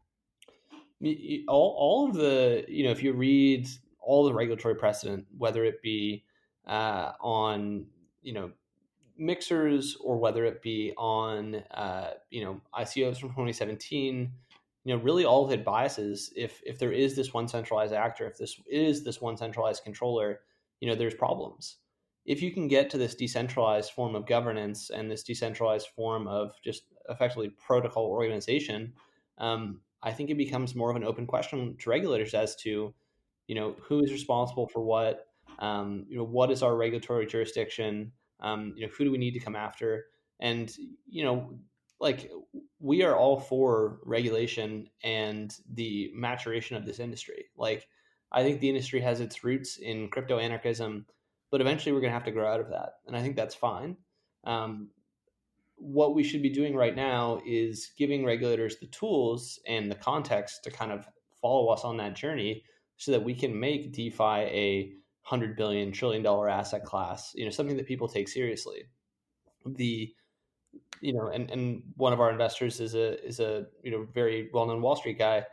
All, all of the, you know, if you read all the regulatory precedent, whether it be uh, on, you know, mixers or whether it be on, uh, you know, I C Os from twenty seventeen, you know, really all of it biases. If if there is this one centralized actor, if this is this one centralized controller, you know, there's problems. If you can get to this decentralized form of governance and this decentralized form of just effectively protocol organization, um, I think it becomes more of an open question to regulators as to, you know, who is responsible for what, um, you know, what is our regulatory jurisdiction, um, you know, who do we need to come after? And, you know, like we are all for regulation and the maturation of this industry. Like, I think the industry has its roots in crypto anarchism, but eventually we're going to have to grow out of that. And I think that's fine. Um, what we should be doing right now is giving regulators the tools and the context to kind of follow us on that journey so that we can make DeFi a hundred billion trillion dollar asset class, you know, something that people take seriously. The, you know, and, and one of our investors is a, is a, you know, very well-known Wall Street guy.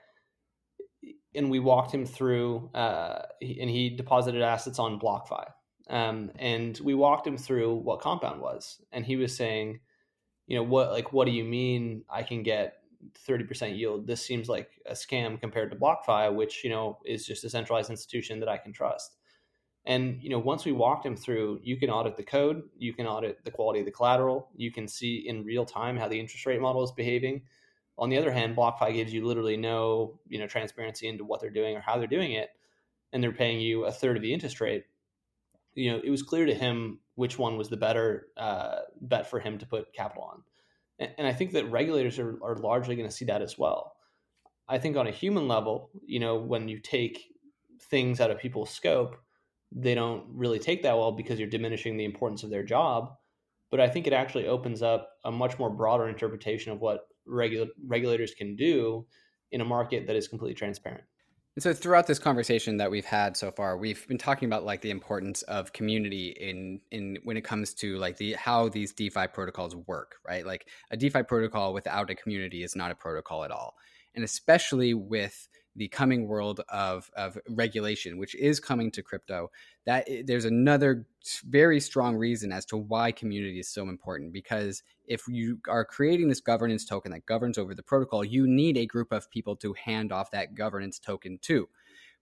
And we walked him through, uh, and he deposited assets on BlockFi. Um, and we walked him through what Compound was. And he was saying, you know, what, like, what do you mean I can get thirty percent yield? This seems like a scam compared to BlockFi, which, you know, is just a centralized institution that I can trust. And, you know, once we walked him through, you can audit the code, you can audit the quality of the collateral, you can see in real time how the interest rate model is behaving. On the other hand, BlockFi gives you literally no, you know, transparency into what they're doing or how they're doing it, and they're paying you a third of the interest rate. You know, it was clear to him which one was the better uh, bet for him to put capital on. And, and I think that regulators are, are largely going to see that as well. I think on a human level, you know, when you take things out of people's scope, they don't really take that well because you're diminishing the importance of their job. but I think it actually opens up a much more broader interpretation of what regu- regulators can do in a market that is completely transparent. And so throughout this conversation that we've had so far, we've been talking about like the importance of community in in when it comes to like the how these DeFi protocols work, right? Like a DeFi protocol without a community is not a protocol at all. And especially with the coming world of, of regulation, which is coming to crypto, that there's another very strong reason as to why community is so important. Because if you are creating this governance token that governs over the protocol, you need a group of people to hand off that governance token to.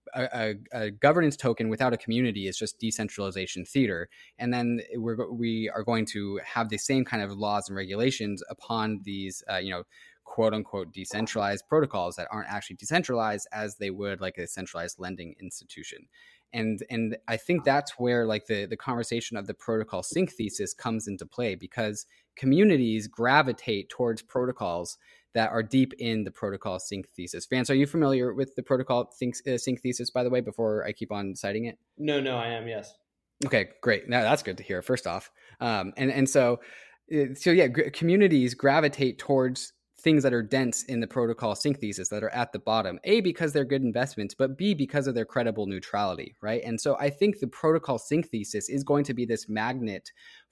A, a, a governance token without a community is just decentralization theater. And then we're, we are going to have the same kind of laws and regulations upon these, uh, you know, quote unquote decentralized protocols that aren't actually decentralized as they would like a centralized lending institution. And and I think that's where like the, the conversation of the protocol sync thesis comes into play, because communities gravitate towards protocols that are deep in the protocol sync thesis. Vance, are you familiar with the protocol sync, uh, sync thesis, by the way, before I keep on citing it? No, no, I am, yes. Okay, great. Now that's good to hear, first off. Um, and, and so, so yeah, g- communities gravitate towards things that are dense in the protocol sync thesis that are at the bottom, A, because they're good investments, but B, because of their credible neutrality, right? And so I think the protocol sync thesis is going to be this magnet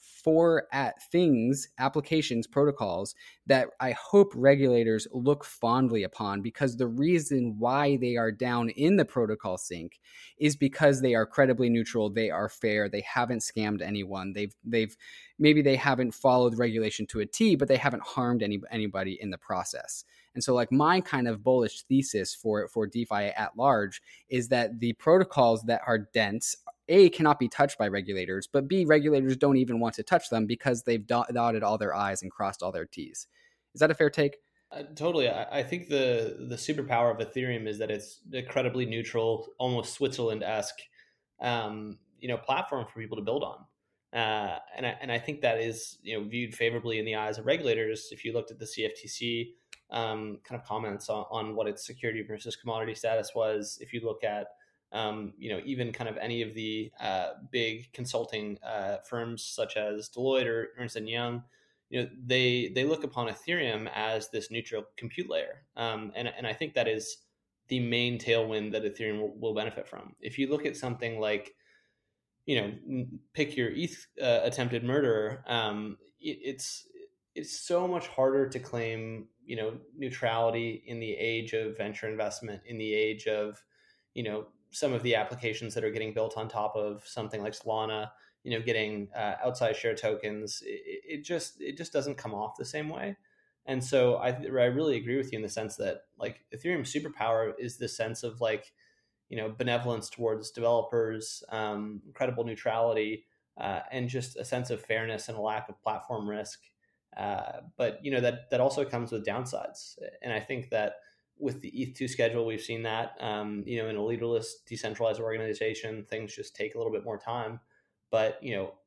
for at things, applications, protocols that I hope regulators look fondly upon, because the reason why they are down in the protocol sync is because they are credibly neutral, they are fair, they haven't scammed anyone, they've they've maybe they haven't followed regulation to a T, but they haven't harmed any anybody in the process. And so like my kind of bullish thesis for for DeFi at large is that the protocols that are dense, A, cannot be touched by regulators, but B, regulators don't even want to touch them because they've dotted all their I's and crossed all their T's. Is that a fair take? Uh, totally. I, I think the the superpower of Ethereum is that it's incredibly neutral, almost Switzerland-esque, um, you know, platform for people to build on. Uh, and I and I think that is, you know, viewed favorably in the eyes of regulators. If you looked at the C F T C um, kind of comments on, on what its security versus commodity status was, if you look at um, you know, even kind of any of the uh, big consulting uh, firms such as Deloitte or Ernst and Young, you know, they they look upon Ethereum as this neutral compute layer, um, and and I think that is the main tailwind that Ethereum will, will benefit from. If you look at something like, you know, pick your E T H uh, attempted murder, um, it, it's it's so much harder to claim, you know, neutrality in the age of venture investment, in the age of, you know, some of the applications that are getting built on top of something like Solana, you know, getting uh, outside share tokens. It, it just it just doesn't come off the same way. And so I I really agree with you in the sense that like Ethereum's superpower is the sense of like, you know, benevolence towards developers, um, credible neutrality, uh, and just a sense of fairness and a lack of platform risk. Uh, but you know that that also comes with downsides, and I think that with the E T H two schedule, we've seen that. Um, you know, in a leaderless, decentralized organization, things just take a little bit more time. But you know,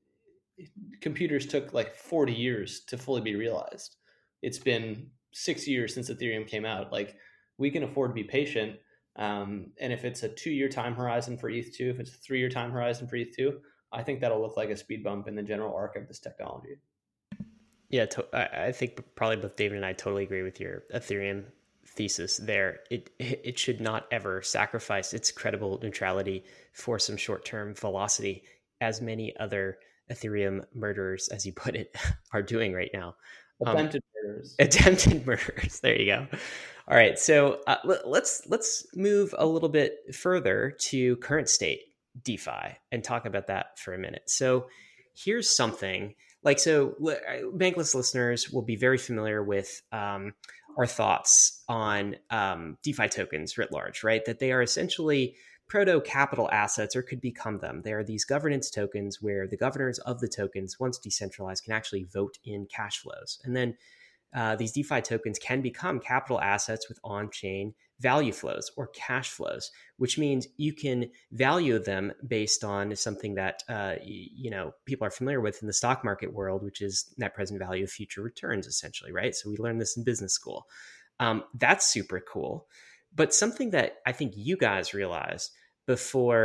computers took like forty years to fully be realized. It's been six years since Ethereum came out. Like, we can afford to be patient. Um, and if it's a two-year time horizon for E T H two, if it's a three-year time horizon for E T H two, I think that'll look like a speed bump in the general arc of this technology. Yeah, to, I, I think probably both David and I totally agree with your Ethereum thesis there. It it should not ever sacrifice its credible neutrality for some short-term velocity, as many other Ethereum murderers, as you put it, are doing right now. Attempted um, murderers. Attempted murderers. There you go. All right, so uh, l- let's let's move a little bit further to current state DeFi and talk about that for a minute. So here's something like, so Bankless listeners will be very familiar with um, our thoughts on um, DeFi tokens writ large, right? That they are essentially proto-capital assets, or could become them. They are these governance tokens where the governors of the tokens, once decentralized, can actually vote in cash flows. And then uh, these DeFi tokens can become capital assets with on-chain value flows or cash flows, which means you can value them based on something that uh, you know people are familiar with in the stock market world, which is net present value of future returns, essentially, right? So we learned this in business school. Um, that's super cool. But something that I think you guys realized before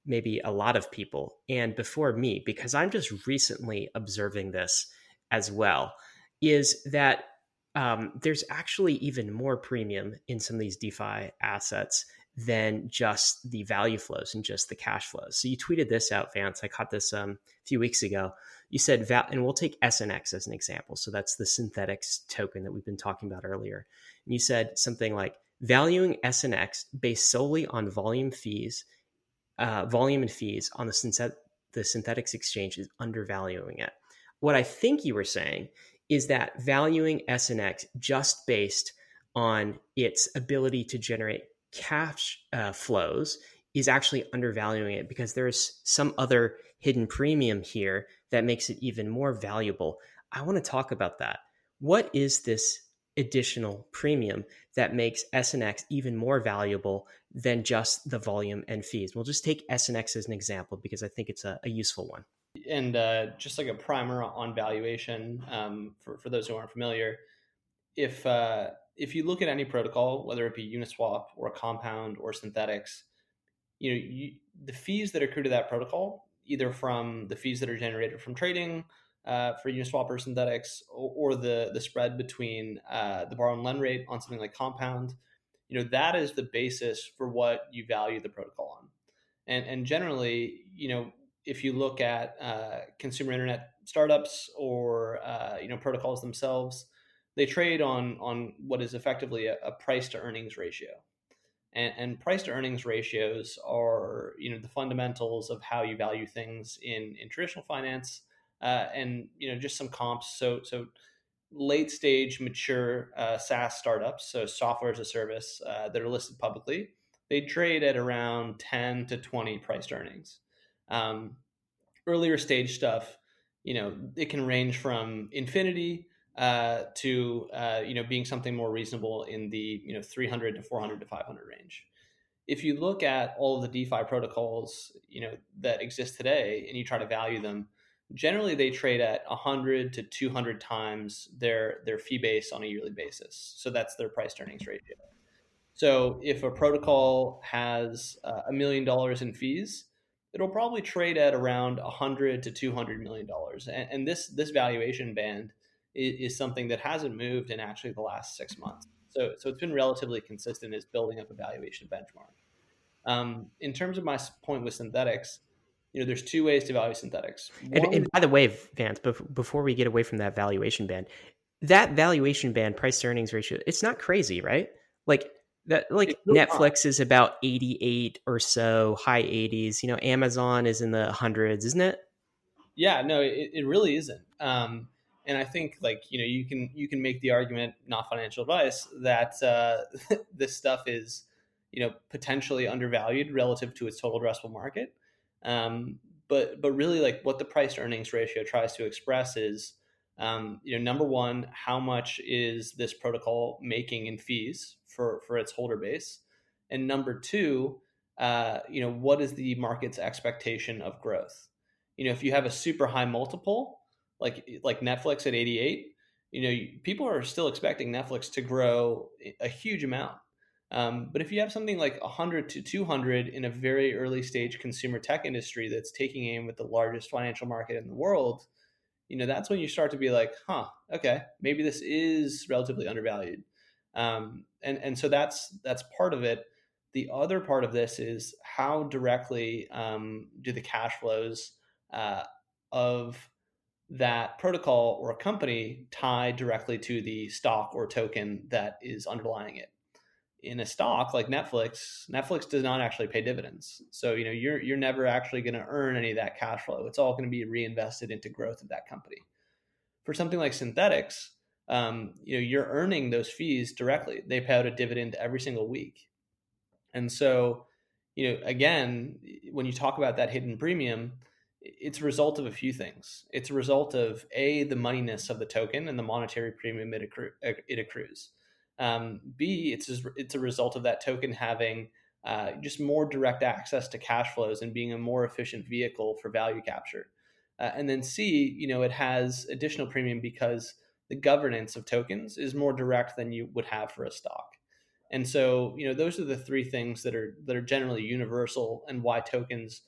maybe a lot of people and before me, because I'm just recently observing this as well, is that um, there's actually even more premium in some of these DeFi assets than just the value flows and just the cash flows. So you tweeted this out, Vance. I caught this um, a few weeks ago. You said, and we'll take S N X as an example. So that's the Synthetix token that we've been talking about earlier. And you said something like, valuing S N X based solely on volume fees, uh, volume and fees on the, synthet- the Synthetix exchange is undervaluing it. What I think you were saying is that valuing S N X just based on its ability to generate cash uh, flows is actually undervaluing it because there's some other hidden premium here that makes it even more valuable. I want to talk about that. What is this additional premium that makes S N X even more valuable than just the volume and fees? We'll just take S N X as an example because I think it's a, a useful one. And uh, just like a primer on valuation, um, for, for those who aren't familiar, if uh, if you look at any protocol, whether it be Uniswap or Compound or Synthetix, you know you, the fees that accrue to that protocol, either from the fees that are generated from trading uh, for Uniswap or Synthetix, or, or the the spread between uh, the borrow and lend rate on something like Compound, you know that is the basis for what you value the protocol on. And and generally, you know, if you look at uh, consumer internet startups or uh, you know protocols themselves, they trade on on what is effectively a, a price to earnings ratio, and, and price to earnings ratios are you know the fundamentals of how you value things in in traditional finance, uh, and you know just some comps. So so late stage mature uh, SaaS startups, so software as a service uh, that are listed publicly, they trade at around ten to twenty price to earnings. Um, earlier stage stuff, you know, it can range from infinity uh, to, uh, you know, being something more reasonable in the, you know, three hundred to four hundred to five hundred range. If you look at all of the DeFi protocols, you know, that exist today and you try to value them, generally they trade at one hundred to two hundred times their, their fee base on a yearly basis. So that's their price to earnings ratio. So if a protocol has uh, a million dollars in fees, it'll probably trade at around one hundred to two hundred million dollars. And, and this this valuation band is, is something that hasn't moved in actually the last six months. So so it's been relatively consistent as building up a valuation benchmark. Um, in terms of my point with Synthetix, you know, there's two ways to value Synthetix. And, and by the way, Vance, before we get away from that valuation band, that valuation band, price to earnings ratio, it's not crazy, right? Like that, like really Netflix not. is about eighty-eight or so, high eighties. You know, Amazon is in the hundreds, isn't it? Yeah, no, it, it really isn't. Um, and I think, like, you know, you can you can make the argument, not financial advice, that uh, this stuff is, you know, potentially undervalued relative to its total addressable market. Um, but but really, like, what the price to earnings ratio tries to express is, um, you know, number one, how much is this protocol making in fees for for its holder base, and number two, uh, you know, what is the market's expectation of growth? You know, if you have a super high multiple, like like Netflix at eighty-eight, you know, people are still expecting Netflix to grow a huge amount. Um, but if you have something like one hundred to two hundred in a very early stage consumer tech industry that's taking aim with the largest financial market in the world, you know, that's when you start to be like, huh, okay, maybe this is relatively undervalued. Um, and, and so that's, that's part of it. The other part of this is how directly um, do the cash flows uh, of that protocol or company tie directly to the stock or token that is underlying it. In a stock like Netflix, Netflix does not actually pay dividends. So, you know, you're you're never actually going to earn any of that cash flow. It's all going to be reinvested into growth of that company. For something like Synthetix, um, you know, you're earning those fees directly. They pay out a dividend every single week. And so, you know, again, when you talk about that hidden premium, it's a result of a few things. It's a result of, A, the moneyness of the token and the monetary premium it, accru- it accrues. Um, B, it's a, it's a result of that token having uh, just more direct access to cash flows and being a more efficient vehicle for value capture. Uh, and then C, you know, it has additional premium because the governance of tokens is more direct than you would have for a stock. And so, you know, those are the three things that are that are generally universal and why tokens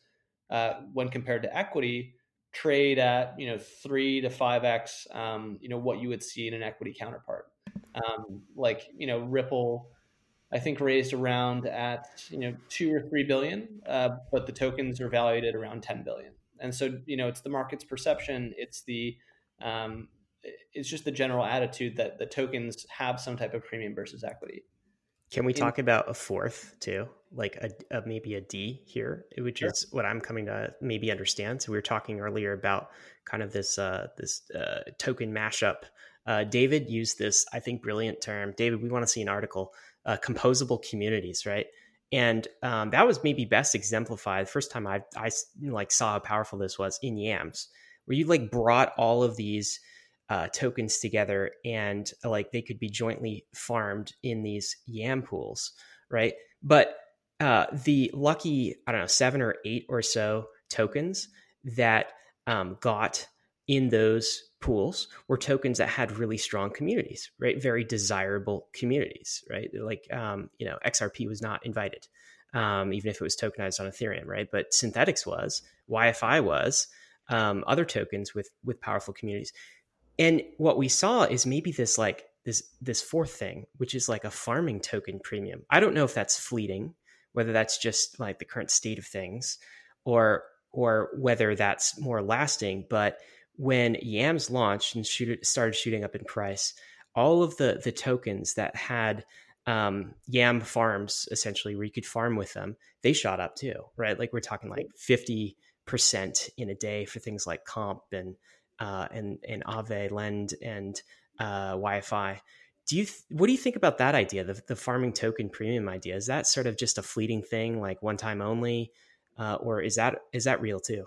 uh, when compared to equity, trade at, you know, three to five X, um, you know, what you would see in an equity counterpart. Um, like, you know, Ripple, I think raised around at, you know, two or three billion, uh, but the tokens are valued at around ten billion. And so, you know, it's the market's perception. It's the, um, it's just the general attitude that the tokens have some type of premium versus equity. Can we In, talk about a fourth too, like a, a maybe a D here, which sure. is what I'm coming to maybe understand. So we were talking earlier about kind of this uh, this uh, token mashup. Uh, David used this, I think, brilliant term. David, we want to see an article, uh, composable communities, right? And um, that was maybe best exemplified. The first time I I like saw how powerful this was in Yams, where you like brought all of these Uh, tokens together, and uh, like they could be jointly farmed in these Yam pools, right? But uh, the lucky, I don't know, seven or eight or so tokens that um, got in those pools were tokens that had really strong communities, right? Very desirable communities, right? Like, um, you know, X R P was not invited, um, even if it was tokenized on Ethereum, right? But Synthetix was, Y F I was, um, other tokens with with powerful communities. And what we saw is maybe this like this this fourth thing, which is like a farming token premium. I don't know if that's fleeting, whether that's just like the current state of things, or or whether that's more lasting. But when Yams launched and shoot, started shooting up in price, all of the the tokens that had um, Yam farms, essentially, where you could farm with them, they shot up too, right? Like we're talking like fifty percent in a day for things like Comp and Uh, and and Aave, Lend, and uh, Y F I. Do you th- what do you think about that idea, the the farming token premium idea? Is that sort of just a fleeting thing, like one time only, uh, or is that is that real too?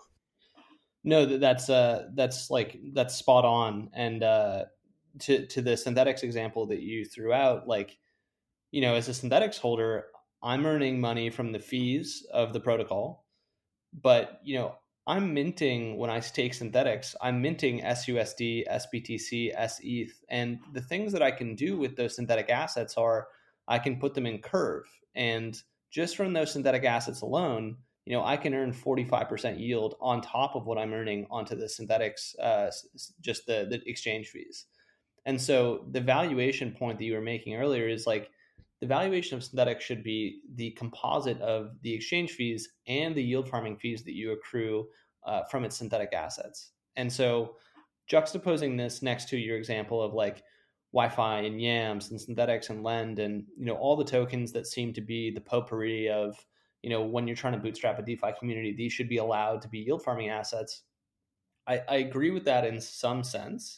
No, that's uh, that's like that's spot on. And uh, to to the Synthetix example that you threw out, like, you know, as a Synthetix holder, I'm earning money from the fees of the protocol, but you know, I'm minting when I stake Synthetix, I'm minting S U S D, S B T C, S E T H. And the things that I can do with those synthetic assets are I can put them in Curve. And just from those synthetic assets alone, you know, I can earn forty-five percent yield on top of what I'm earning onto the Synthetix, uh, just the, the exchange fees. And so the valuation point that you were making earlier is like, the valuation of Synthetix should be the composite of the exchange fees and the yield farming fees that you accrue uh, from its synthetic assets. And so juxtaposing this next to your example of like Y F I and Yams and Synthetix and Lend, and, you know, all the tokens that seem to be the potpourri of, you know, when you're trying to bootstrap a DeFi community, these should be allowed to be yield farming assets. I, I agree with that in some sense.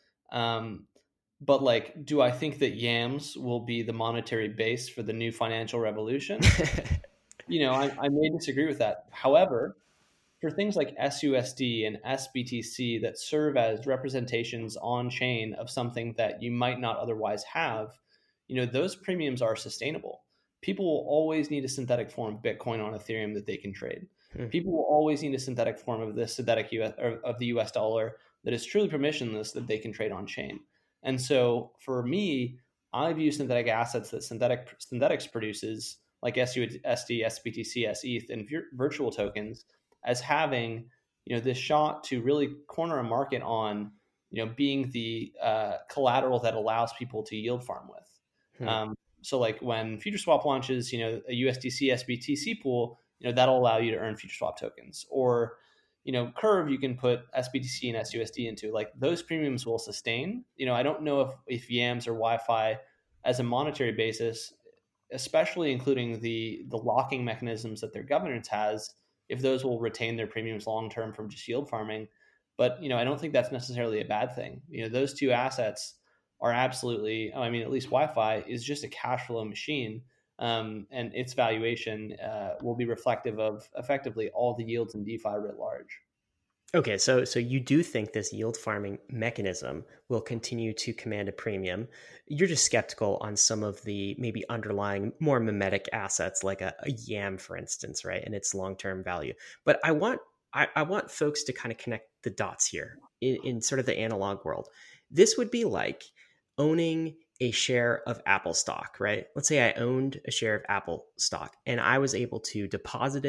Um, But like, do I think that Yams will be the monetary base for the new financial revolution? You know, I, I may disagree with that. However, for things like S U S D and S B T C that serve as representations on chain of something that you might not otherwise have, you know, those premiums are sustainable. People will always need a synthetic form of Bitcoin on Ethereum that they can trade. Hmm. People will always need a synthetic form of the synthetic U S or of the U S dollar that is truly permissionless that they can trade on chain. And so for me, I view synthetic assets that synthetic Synthetix produces, like S U S D, S B T C, S E T H, and vir- virtual tokens, as having, you know, this shot to really corner a market on, you know, being the uh, collateral that allows people to yield farm with. Hmm. Um, so like when FutureSwap launches, you know, a U S D C, S B T C pool, you know, that'll allow you to earn FutureSwap tokens. Or, you know, Curve, you can put S B T C and S U S D into. Like, those premiums will sustain. You know, I don't know if, if Yams or Y F I as a monetary basis, especially including the the locking mechanisms that their governance has, if those will retain their premiums long term from just yield farming. But, you know, I don't think that's necessarily a bad thing. You know, those two assets are absolutely, I mean, at least Y F I is just a cash flow machine. Um, and its valuation uh, will be reflective of effectively all the yields in DeFi writ large. Okay, so so you do think this yield farming mechanism will continue to command a premium. You're just skeptical on some of the maybe underlying more mimetic assets, like a, a Yam, for instance, right, and its long-term value. But I want I, I want folks to kind of connect the dots here in, in sort of the analog world. This would be like owning a share of Apple stock, right? Let's say I owned a share of Apple stock and I was able to deposit it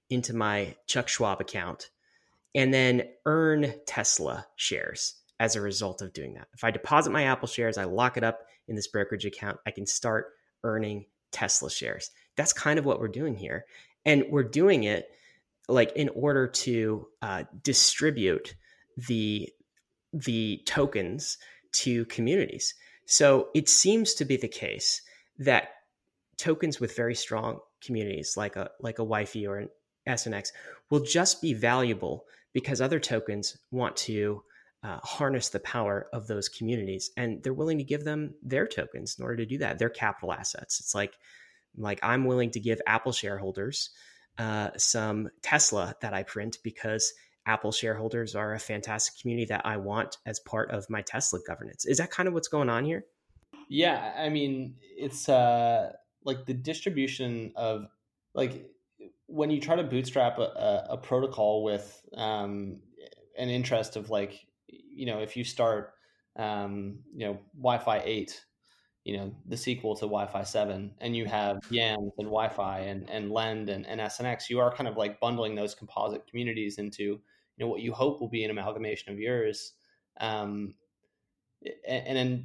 into my Chuck Schwab account and then earn Tesla shares as a result of doing that. If I deposit my Apple shares, I lock it up in this brokerage account, I can start earning Tesla shares. That's kind of what we're doing here. And we're doing it like in order to uh, distribute the, the tokens to communities. So it seems to be the case that tokens with very strong communities like a like a Wi-Fi or an S N X will just be valuable because other tokens want to uh, harness the power of those communities, and they're willing to give them their tokens in order to do that. Their capital assets. It's like like I'm willing to give Apple shareholders uh, some Tesla that I print because Apple shareholders are a fantastic community that I want as part of my Tesla governance. Is that kind of what's going on here? Yeah, I mean, it's uh, like the distribution of like when you try to bootstrap a, a protocol with um, an interest of like, you know, if you start, um, you know, Wi-Fi eight, you know, the sequel to Wi-Fi seven, and you have Yams and Wi-Fi and, and Lend and, and S N X, you are kind of like bundling those composite communities into, you know, what you hope will be an amalgamation of yours. Um, and, and then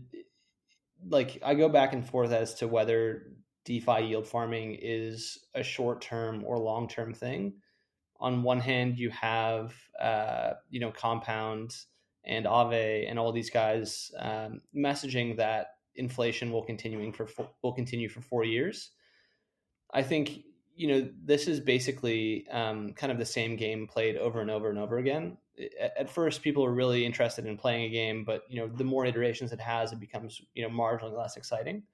like I go back and forth as to whether DeFi yield farming is a short-term or long-term thing. On one hand, you have, uh, you know, Compound and Aave and all these guys um, messaging that inflation will continuing for will continue for four years. I think, you know, this is basically um, kind of the same game played over and over and over again. At first, people are really interested in playing a game, but, you know, the more iterations it has, it becomes, you know, marginally less exciting.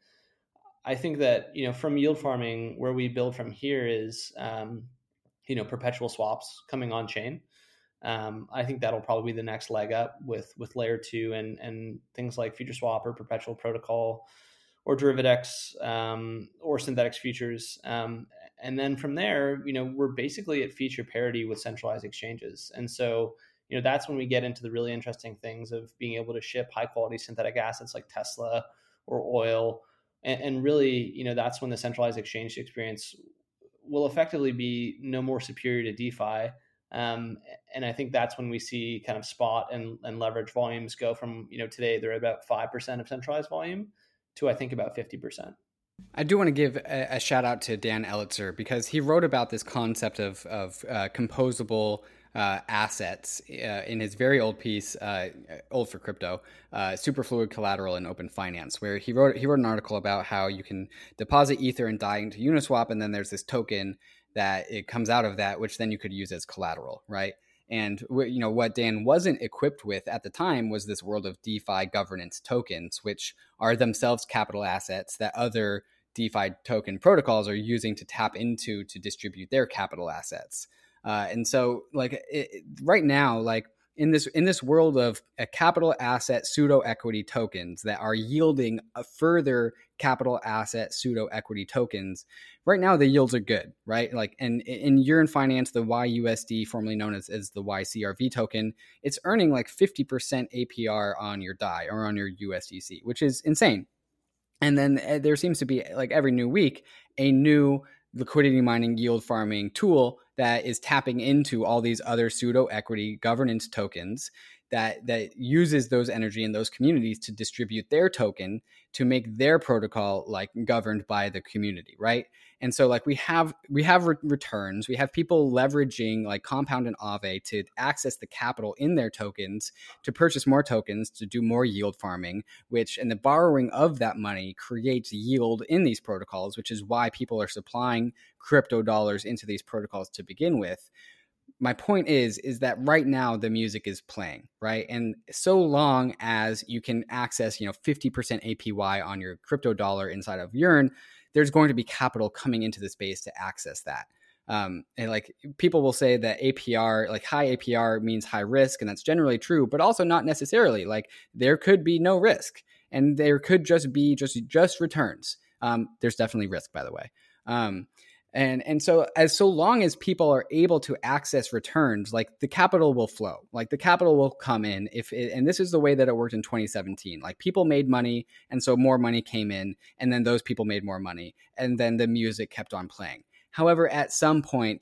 I think that, you know, from yield farming, where we build from here is, um, you know, perpetual swaps coming on chain. Um, I think that'll probably be the next leg up with with layer two and and things like Future Swap or Perpetual Protocol or Derivadex um, or Synthetics Futures. Um, and then from there, you know, we're basically at feature parity with centralized exchanges. And so, you know, that's when we get into the really interesting things of being able to ship high quality synthetic assets like Tesla or oil. And, and really, you know, that's when the centralized exchange experience will effectively be no more superior to DeFi. Um, and I think that's when we see kind of spot and, and leverage volumes go from, you know, today they're about five percent of centralized volume to I think about fifty percent. I do want to give a, a shout out to Dan Elitzer because he wrote about this concept of, of uh, composable uh, assets uh, in his very old piece, uh, old for crypto, uh, Superfluid Collateral in Open Finance, where he wrote he wrote an article about how you can deposit Ether and D A I into Uniswap, and then there's this token that it comes out of that, which then you could use as collateral, right? And you know what Dan wasn't equipped with at the time was this world of DeFi governance tokens, which are themselves capital assets that other DeFi token protocols are using to tap into to distribute their capital assets. Uh, and so, like it, right now, like in this in this world of a capital asset pseudo equity tokens that are yielding a further capital asset pseudo equity tokens, right now the yields are good, right? Like, and in Yearn Finance, the Y U S D, formerly known as, as the Y C R V token, it's earning like fifty percent A P R on your D A I or on your U S D C, which is insane. And then uh, there seems to be, like every new week, a new liquidity mining yield farming tool that is tapping into all these other pseudo equity governance tokens that that uses those energy in those communities to distribute their token to make their protocol like governed by the community, right? And so like we have we have re- returns, we have people leveraging like Compound and Aave to access the capital in their tokens to purchase more tokens to do more yield farming, which and the borrowing of that money creates yield in these protocols, which is why people are supplying crypto dollars into these protocols to begin with. My point is, is that right now the music is playing, right? And so long as you can access, you know, fifty percent A P Y on your crypto dollar inside of Yearn, there's going to be capital coming into the space to access that. Um, and like people will say that A P R, like high A P R means high risk, and that's generally true, but also not necessarily. Like there could be no risk, and there could just be just just returns. Um, there's definitely risk, by the way. Um, And and so as so long as people are able to access returns, like the capital will flow, like the capital will come in. If it, and this is the way that it worked in twenty seventeen. Like people made money, and so more money came in, and then those people made more money, and then the music kept on playing. However, at some point,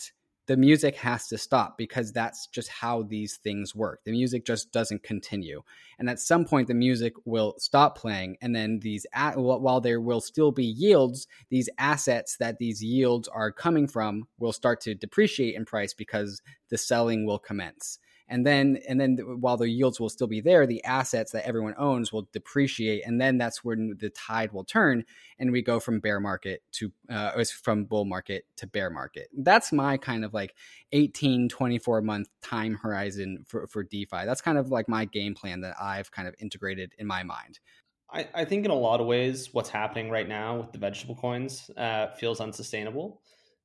the music has to stop, because that's just how these things work. The music just doesn't continue. And at some point, the music will stop playing. And then these, while there will still be yields, these assets that these yields are coming from will start to depreciate in price because the selling will commence. And then, and then while the yields will still be there, the assets that everyone owns will depreciate. And then that's when the tide will turn and we go from bear market to, uh, from bull market to bear market. That's my kind of like eighteen, twenty-four month time horizon for, for DeFi. That's kind of like my game plan that I've kind of integrated in my mind. I, I think in a lot of ways, what's happening right now with the vegetable coins uh, feels unsustainable.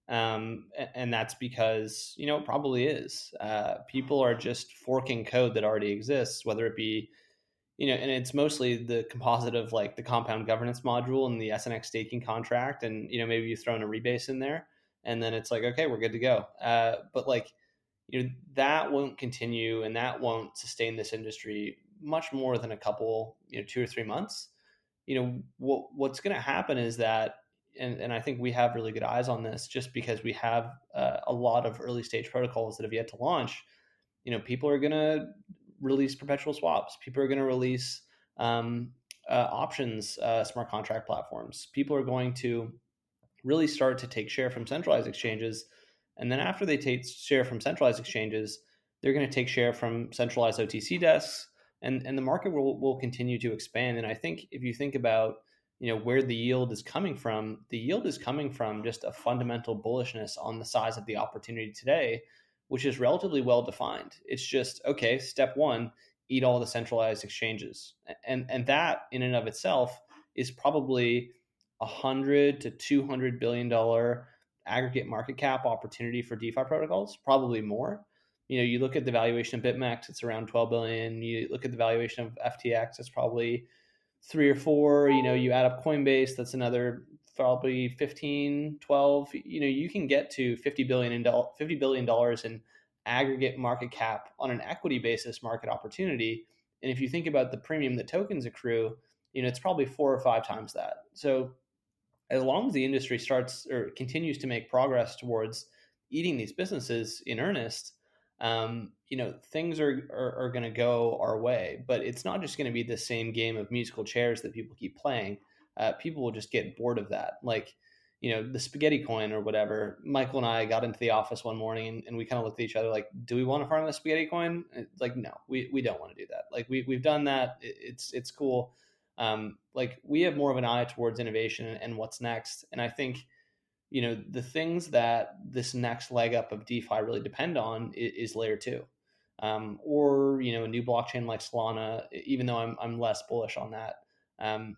Um, and that's because, you know, it probably is. Uh, people are just forking code that already exists, whether it be, you know, and it's mostly the composite of like the compound governance module and the S N X staking contract. And, you know, maybe you throw in a rebase in there and then it's like, okay, we're good to go. Uh, but like, you know, that won't continue and that won't sustain this industry much more than a couple, you know, two or three months. You know, what what's going to happen is that, And, and I think we have really good eyes on this just because we have uh, a lot of early stage protocols that have yet to launch. You know, people are going to release perpetual swaps. People are going to release um, uh, options, uh, smart contract platforms. People are going to really start to take share from centralized exchanges. And then after they take share from centralized exchanges, they're going to take share from centralized O T C desks. And, and the market will, will continue to expand. And I think if you think about you know, where the yield is coming from, the yield is coming from just a fundamental bullishness on the size of the opportunity today, which is relatively well defined. It's just, okay, step one, eat all the centralized exchanges. And, and that in and of itself is probably a hundred to two hundred billion dollars aggregate market cap opportunity for DeFi protocols, probably more. You know, you look at the valuation of BitMEX, it's around twelve billion. You look at the valuation of F T X, it's probably three or four. You know, you add up Coinbase, that's another probably fifteen, twelve. You know, you can get to fifty billion in fifty billion dollars in aggregate market cap on an equity basis market opportunity. And if you think about the premium that tokens accrue, you know, it's probably four or five times that. So as long as the industry starts or continues to make progress towards eating these businesses in earnest, um, you know, things are are, are going to go our way. But it's not just going to be the same game of musical chairs that people keep playing. Uh, people will just get bored of that. Like, you know, the spaghetti coin or whatever. Michael and I got into the office one morning and, and we kind of looked at each other like, do we want to farm the spaghetti coin? It's like, no, we, we don't want to do that. Like we, we've done that. It, it's, it's cool. Um, like we have more of an eye towards innovation and, and what's next. And I think, you know, the things that this next leg up of DeFi really depend on is, is layer two, um, or, you know, a new blockchain like Solana, even though I'm, I'm less bullish on that. Um,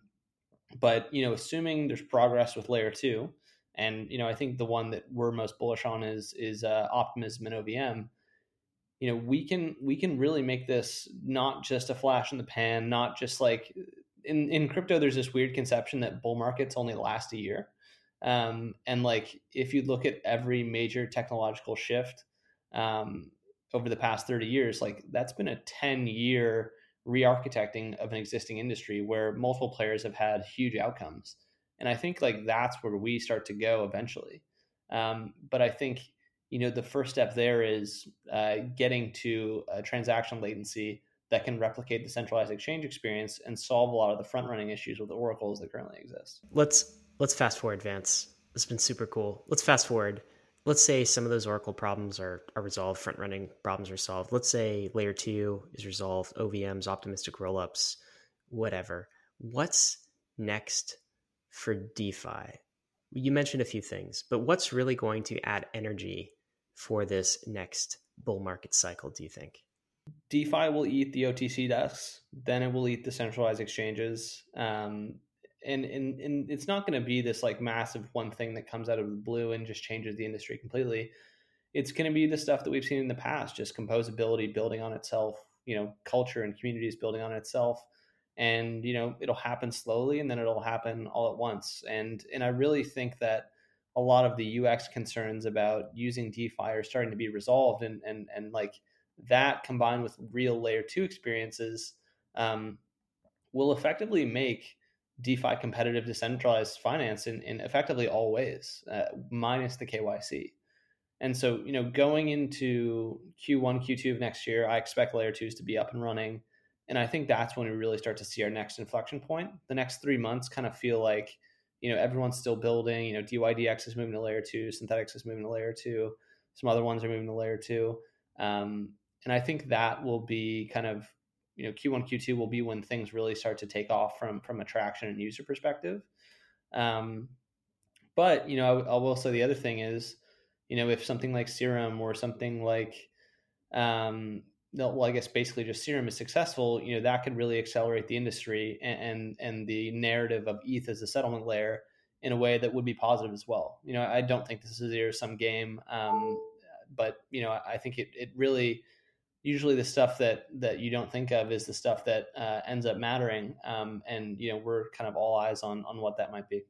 but, you know, assuming there's progress with layer two, and, you know, I think the one that we're most bullish on is, is uh, Optimism and O V M. You know, we can, we can really make this not just a flash in the pan, not just like in, in crypto, there's this weird conception that bull markets only last a year. Um, and like, if you look at every major technological shift um, over the past thirty years, like that's been a ten year re-architecting of an existing industry where multiple players have had huge outcomes. And I think like that's where we start to go eventually. Um, but I think, you know, the first step there is uh, getting to a transaction latency that can replicate the centralized exchange experience and solve a lot of the front running issues with the oracles that currently exist. Let's Let's fast forward, Vance. It's been super cool. Let's fast forward. Let's say some of those Oracle problems are, are resolved, front-running problems are solved. Let's say layer two is resolved, O V Ms, optimistic rollups, whatever. What's next for DeFi? You mentioned a few things, but what's really going to add energy for this next bull market cycle, do you think? DeFi will eat the O T C desks, then it will eat the centralized exchanges. Um, And, and and it's not going to be this like massive one thing that comes out of the blue and just changes the industry completely. It's going to be the stuff that we've seen in the past, just composability building on itself, you know, culture and communities building on itself. And, you know, it'll happen slowly and then it'll happen all at once. And and I really think that a lot of the U X concerns about using DeFi are starting to be resolved. And and and like that combined with real layer two experiences um, will effectively make DeFi competitive decentralized finance in, in effectively all ways, uh, minus the K Y C. And so, you know, going into Q one, Q two of next year, I expect layer twos to be up and running. And I think that's when we really start to see our next inflection point. The next three months kind of feel like, you know, everyone's still building. You know, D Y D X is moving to layer two, Synthetix is moving to layer two, some other ones are moving to layer two. Um, and I think that will be kind of, you know, Q one, Q two will be when things really start to take off from from a traction and user perspective. Um, but, you know, I, I will say the other thing is, you know, if something like Serum or something like, um, no, well, I guess basically just Serum is successful, you know, that could really accelerate the industry and, and, and the narrative of E T H as a settlement layer in a way that would be positive as well. You know, I don't think this is a zero sum game, um, but, you know, I think it, it really, usually the stuff that, that you don't think of is the stuff that uh, ends up mattering. Um, and, you know, we're kind of all eyes on, on what that might be.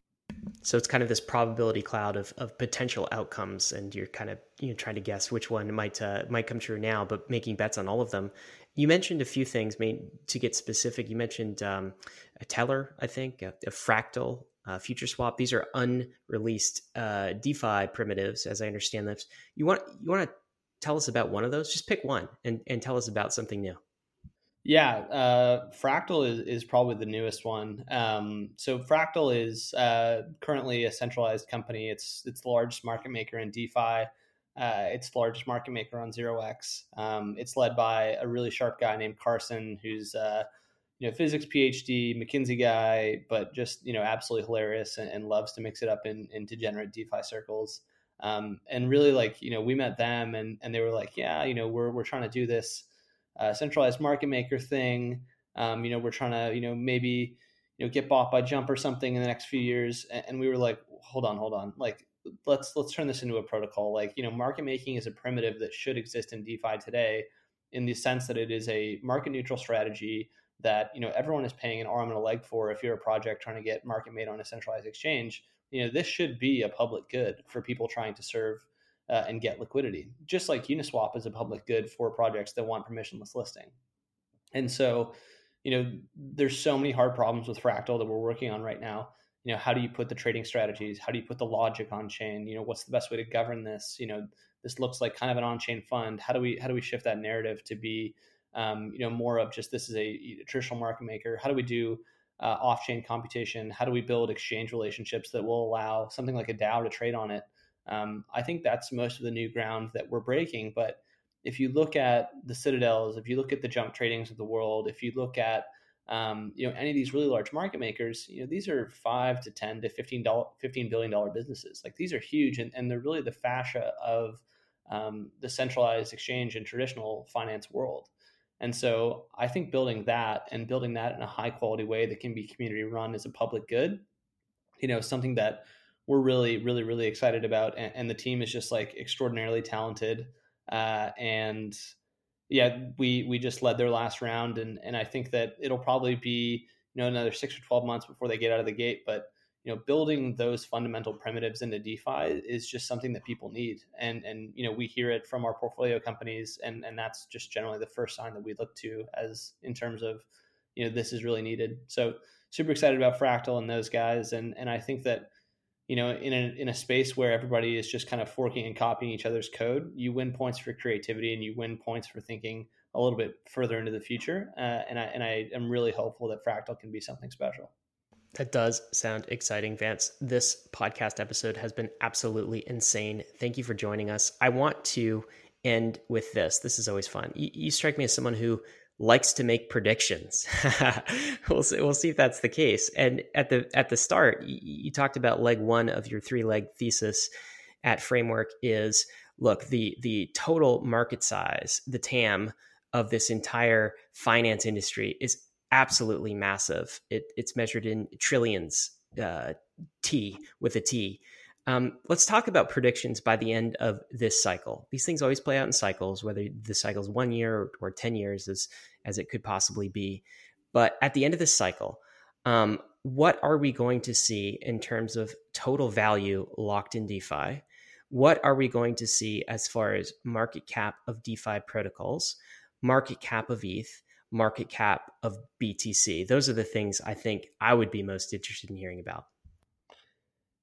So it's kind of this probability cloud of, of potential outcomes, and you're kind of, you know, trying to guess which one might uh, might come true now, but making bets on all of them. You mentioned a few things. Made to get specific, you mentioned um, a Teller, I think, a, a Fractal, uh, FutureSwap. These are unreleased uh, DeFi primitives, as I understand this. You want you want to tell us about one of those? Just pick one and, and tell us about something new. Yeah, uh, Fractal is, is probably the newest one. Um, so Fractal is uh, currently a centralized company. It's it's the largest market maker in DeFi. Uh, it's the largest market maker on zero x. Um, it's led by a really sharp guy named Carson, who's uh, you know physics PhD, McKinsey guy, but just you know absolutely hilarious and, and loves to mix it up in, in degenerate DeFi circles. Um, and really, like you know, we met them and and they were like, yeah, you know, we're we're trying to do this Uh, centralized market maker thing. Um, you know, we're trying to, you know, maybe, you know, get bought by Jump or something in the next few years. And, and we were like, hold on, hold on. Like, let's, let's turn this into a protocol. Like, you know, market making is a primitive that should exist in DeFi today in the sense that it is a market neutral strategy that, you know, everyone is paying an arm and a leg for. If you're a project trying to get market made on a centralized exchange, you know, this should be a public good for people trying to serve Uh, and get liquidity, just like Uniswap is a public good for projects that want permissionless listing. And so, you know, there's so many hard problems with Fractal that we're working on right now. You know, how do you put the trading strategies? How do you put the logic on chain? You know, what's the best way to govern this? You know, this looks like kind of an on-chain fund. How do we how do we shift that narrative to be, um, you know, more of just this is a, a traditional market maker? How do we do uh, off-chain computation? How do we build exchange relationships that will allow something like a DAO to trade on it? Um, I think that's most of the new ground that we're breaking. But if you look at the Citadels, if you look at the Jump Tradings of the world, if you look at um, you know any of these really large market makers, you know these are five to ten to fifteen dollar, fifteen billion dollar businesses. Like these are huge, and, and they're really the fascia of um, the centralized exchange and traditional finance world. And so I think building that and building that in a high quality way that can be community run is a public good. You know something that we're really, really, really excited about. And, and the team is just like extraordinarily talented. Uh, and yeah, we, we just led their last round. And, and I think that it'll probably be, you know, another six or twelve months before they get out of the gate. But, you know, building those fundamental primitives into DeFi is just something that people need. And, and, you know, we hear it from our portfolio companies, and, and that's just generally the first sign that we look to as in terms of, you know, this is really needed. So super excited about Fractal and those guys. And, and I think that, you know, in a in a space where everybody is just kind of forking and copying each other's code, you win points for creativity and you win points for thinking a little bit further into the future. Uh, and I and I am really hopeful that Fractal can be something special. That does sound exciting, Vance. This podcast episode has been absolutely insane. Thank you for joining us. I want to end with this. This is always fun. You, you strike me as someone who likes to make predictions. we'll see, we'll see if that's the case. And at the at the start, you, you talked about leg one of your three leg thesis at Framework is look the the total market size, the T A M of this entire finance industry is absolutely massive. It, it's measured in trillions, uh, T with a T. Um, let's talk about predictions by the end of this cycle. These things always play out in cycles, whether the cycle's one year or, or ten years as, as it could possibly be. But at the end of this cycle, um, what are we going to see in terms of total value locked in DeFi? What are we going to see as far as market cap of DeFi protocols, market cap of E T H, market cap of B T C? Those are the things I think I would be most interested in hearing about.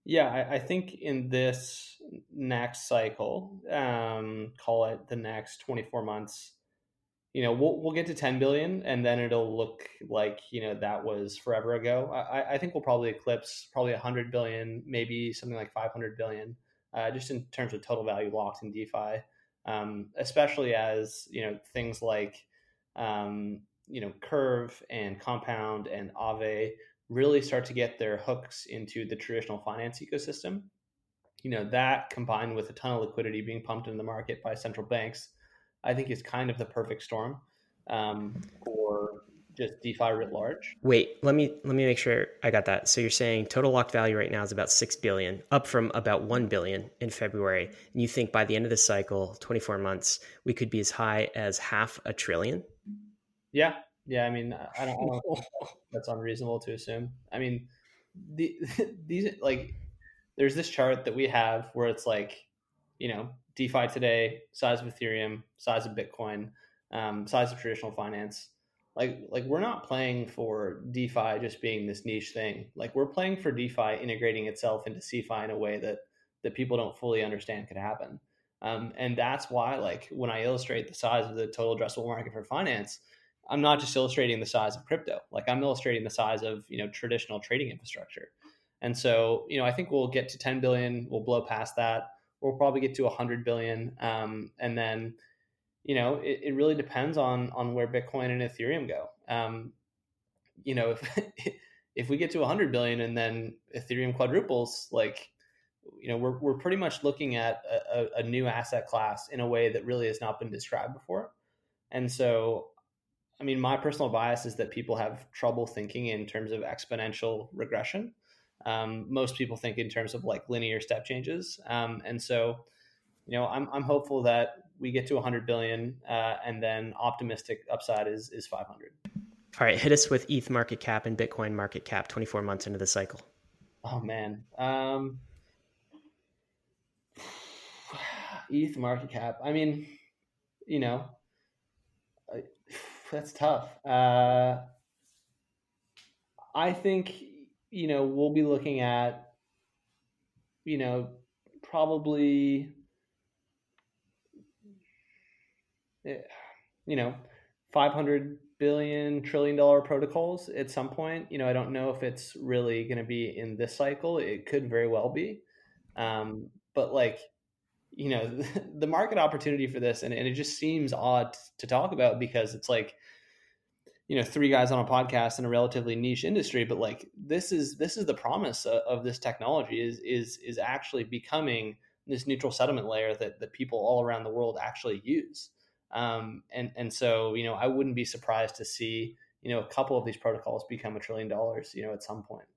Yeah, I, I think in this next cycle, um, call it the next twenty-four months, you know, we'll we'll get to ten billion, and then it'll look like, you know, that was forever ago. I, I think we'll probably eclipse probably one hundred billion, maybe something like five hundred billion, uh, just in terms of total value locked in DeFi, um, especially as, you know, things like, um, you know, Curve and Compound and Aave really start to get their hooks into the traditional finance ecosystem. You know, that combined with a ton of liquidity being pumped into the market by central banks, I think is kind of the perfect storm, um, for just DeFi writ large. Wait, let me let me make sure I got that. So you're saying total locked value right now is about six billion, up from about one billion in February. And you think by the end of the cycle, twenty-four months, we could be as high as half a trillion? Yeah, yeah. I mean, I don't, I don't think that's unreasonable to assume. I mean, the, these like there's this chart that we have where it's like, you know, DeFi today, size of Ethereum, size of Bitcoin, um, size of traditional finance. Like, like we're not playing for DeFi just being this niche thing. Like we're playing for DeFi integrating itself into CeFi in a way that that people don't fully understand could happen. Um, and that's why, like, when I illustrate the size of the total addressable market for finance, I'm not just illustrating the size of crypto. Like I'm illustrating the size of, you know, traditional trading infrastructure. And so, you know, I think we'll get to ten billion. We'll blow past that. We'll probably get to one hundred billion. Um, and then, you know, it, it really depends on on where Bitcoin and Ethereum go. Um, you know, if if we get to one hundred billion and then Ethereum quadruples, like, you know, we're we're pretty much looking at a, a new asset class in a way that really has not been described before. And so, I mean, my personal bias is that people have trouble thinking in terms of exponential regression. Um, most people think in terms of like linear step changes. Um, and so, you know, I'm, I'm hopeful that we get to one hundred billion, uh, and then optimistic upside is, is five hundred. All right, hit us with E T H market cap and Bitcoin market cap twenty-four months into the cycle. Oh, man. Um, E T H market cap. I mean, you know, that's tough. Uh, I think, you know, we'll be looking at, you know, probably, you know, five hundred billion trillion dollar protocols at some point. You know, I don't know if it's really going to be in this cycle. It could very well be. Um, but like, you know, the market opportunity for this, and, and it just seems odd to talk about because it's like, you know, three guys on a podcast in a relatively niche industry, but like this is this is the promise of, of this technology is is is actually becoming this neutral settlement layer that that people all around the world actually use. Um, and and so, you know, I wouldn't be surprised to see, you know, a couple of these protocols become a trillion dollars, you know, at some point.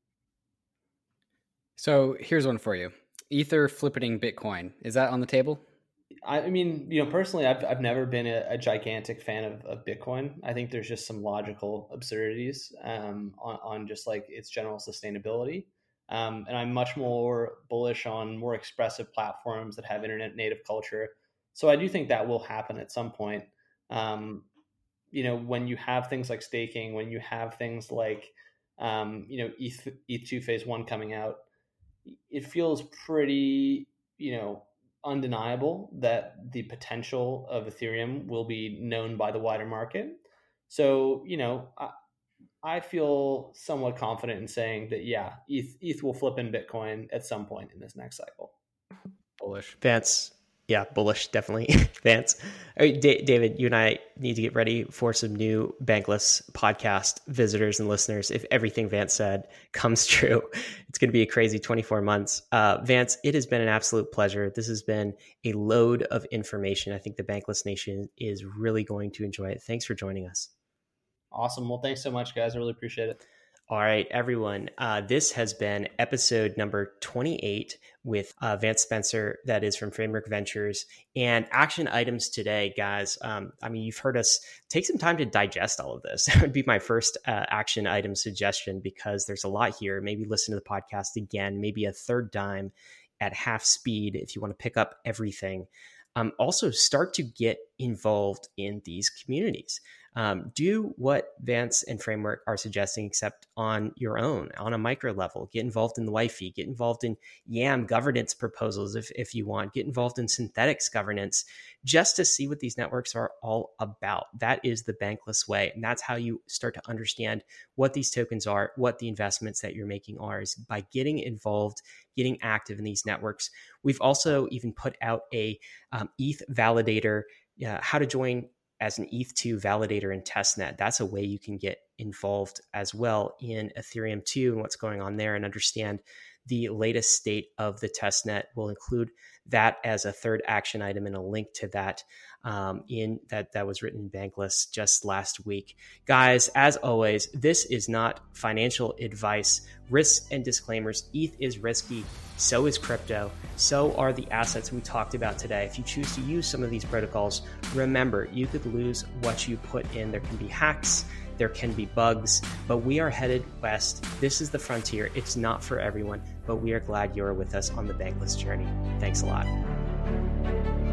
So here's one for you: Ether flipping Bitcoin. Is that on the table? I mean, you know, personally, I've I've never been a, a gigantic fan of, of Bitcoin. I think there's just some logical absurdities um, on on just like its general sustainability, um, and I'm much more bullish on more expressive platforms that have internet native culture. So I do think that will happen at some point. Um, you know, when you have things like staking, when you have things like, um, you know, E T H, E T H two phase one coming out, it feels pretty, you know, undeniable that the potential of Ethereum will be known by the wider market. So, you know, I, I feel somewhat confident in saying that, yeah, E T H, E T H will flip in Bitcoin at some point in this next cycle. Bullish. Vance, yeah, bullish, definitely. Vance. All right, D- David, you and I need to get ready for some new Bankless podcast visitors and listeners. If everything Vance said comes true, it's going to be a crazy twenty-four months. Uh, Vance, it has been an absolute pleasure. This has been a load of information. I think the Bankless Nation is really going to enjoy it. Thanks for joining us. Awesome. Well, thanks so much, guys. I really appreciate it. All right, everyone. Uh, this has been episode number twenty-eight with uh, Vance Spencer, that is from Framework Ventures. And action items today, guys. Um, I mean, you've heard us take some time to digest all of this. That would be my first uh, action item suggestion because there's a lot here. Maybe listen to the podcast again, maybe a third time at half speed if you want to pick up everything. Um, also, start to get involved in these communities. Um, do what Vance and Framework are suggesting, except on your own, on a micro level. Get involved in the Wi-Fi, get involved in YAM governance proposals if, if you want, get involved in synthetics governance, just to see what these networks are all about. That is the Bankless way. And that's how you start to understand what these tokens are, what the investments that you're making are, is by getting involved, getting active in these networks. We've also even put out a um, E T H validator, uh, how to join as an E T H two validator in testnet. That's a way you can get involved as well in Ethereum two and what's going on there and understand the latest state of the testnet. We'll include that as a third action item and a link to that um, in that that was written in Bankless just last week. Guys, as always, this is not financial advice. Risks and disclaimers. E T H is risky. So is crypto. So are the assets we talked about today. If you choose to use some of these protocols, remember, you could lose what you put in. There can be hacks. There can be bugs, but we are headed west. This is the frontier. It's not for everyone, but we are glad you're with us on the Bankless journey. Thanks a lot.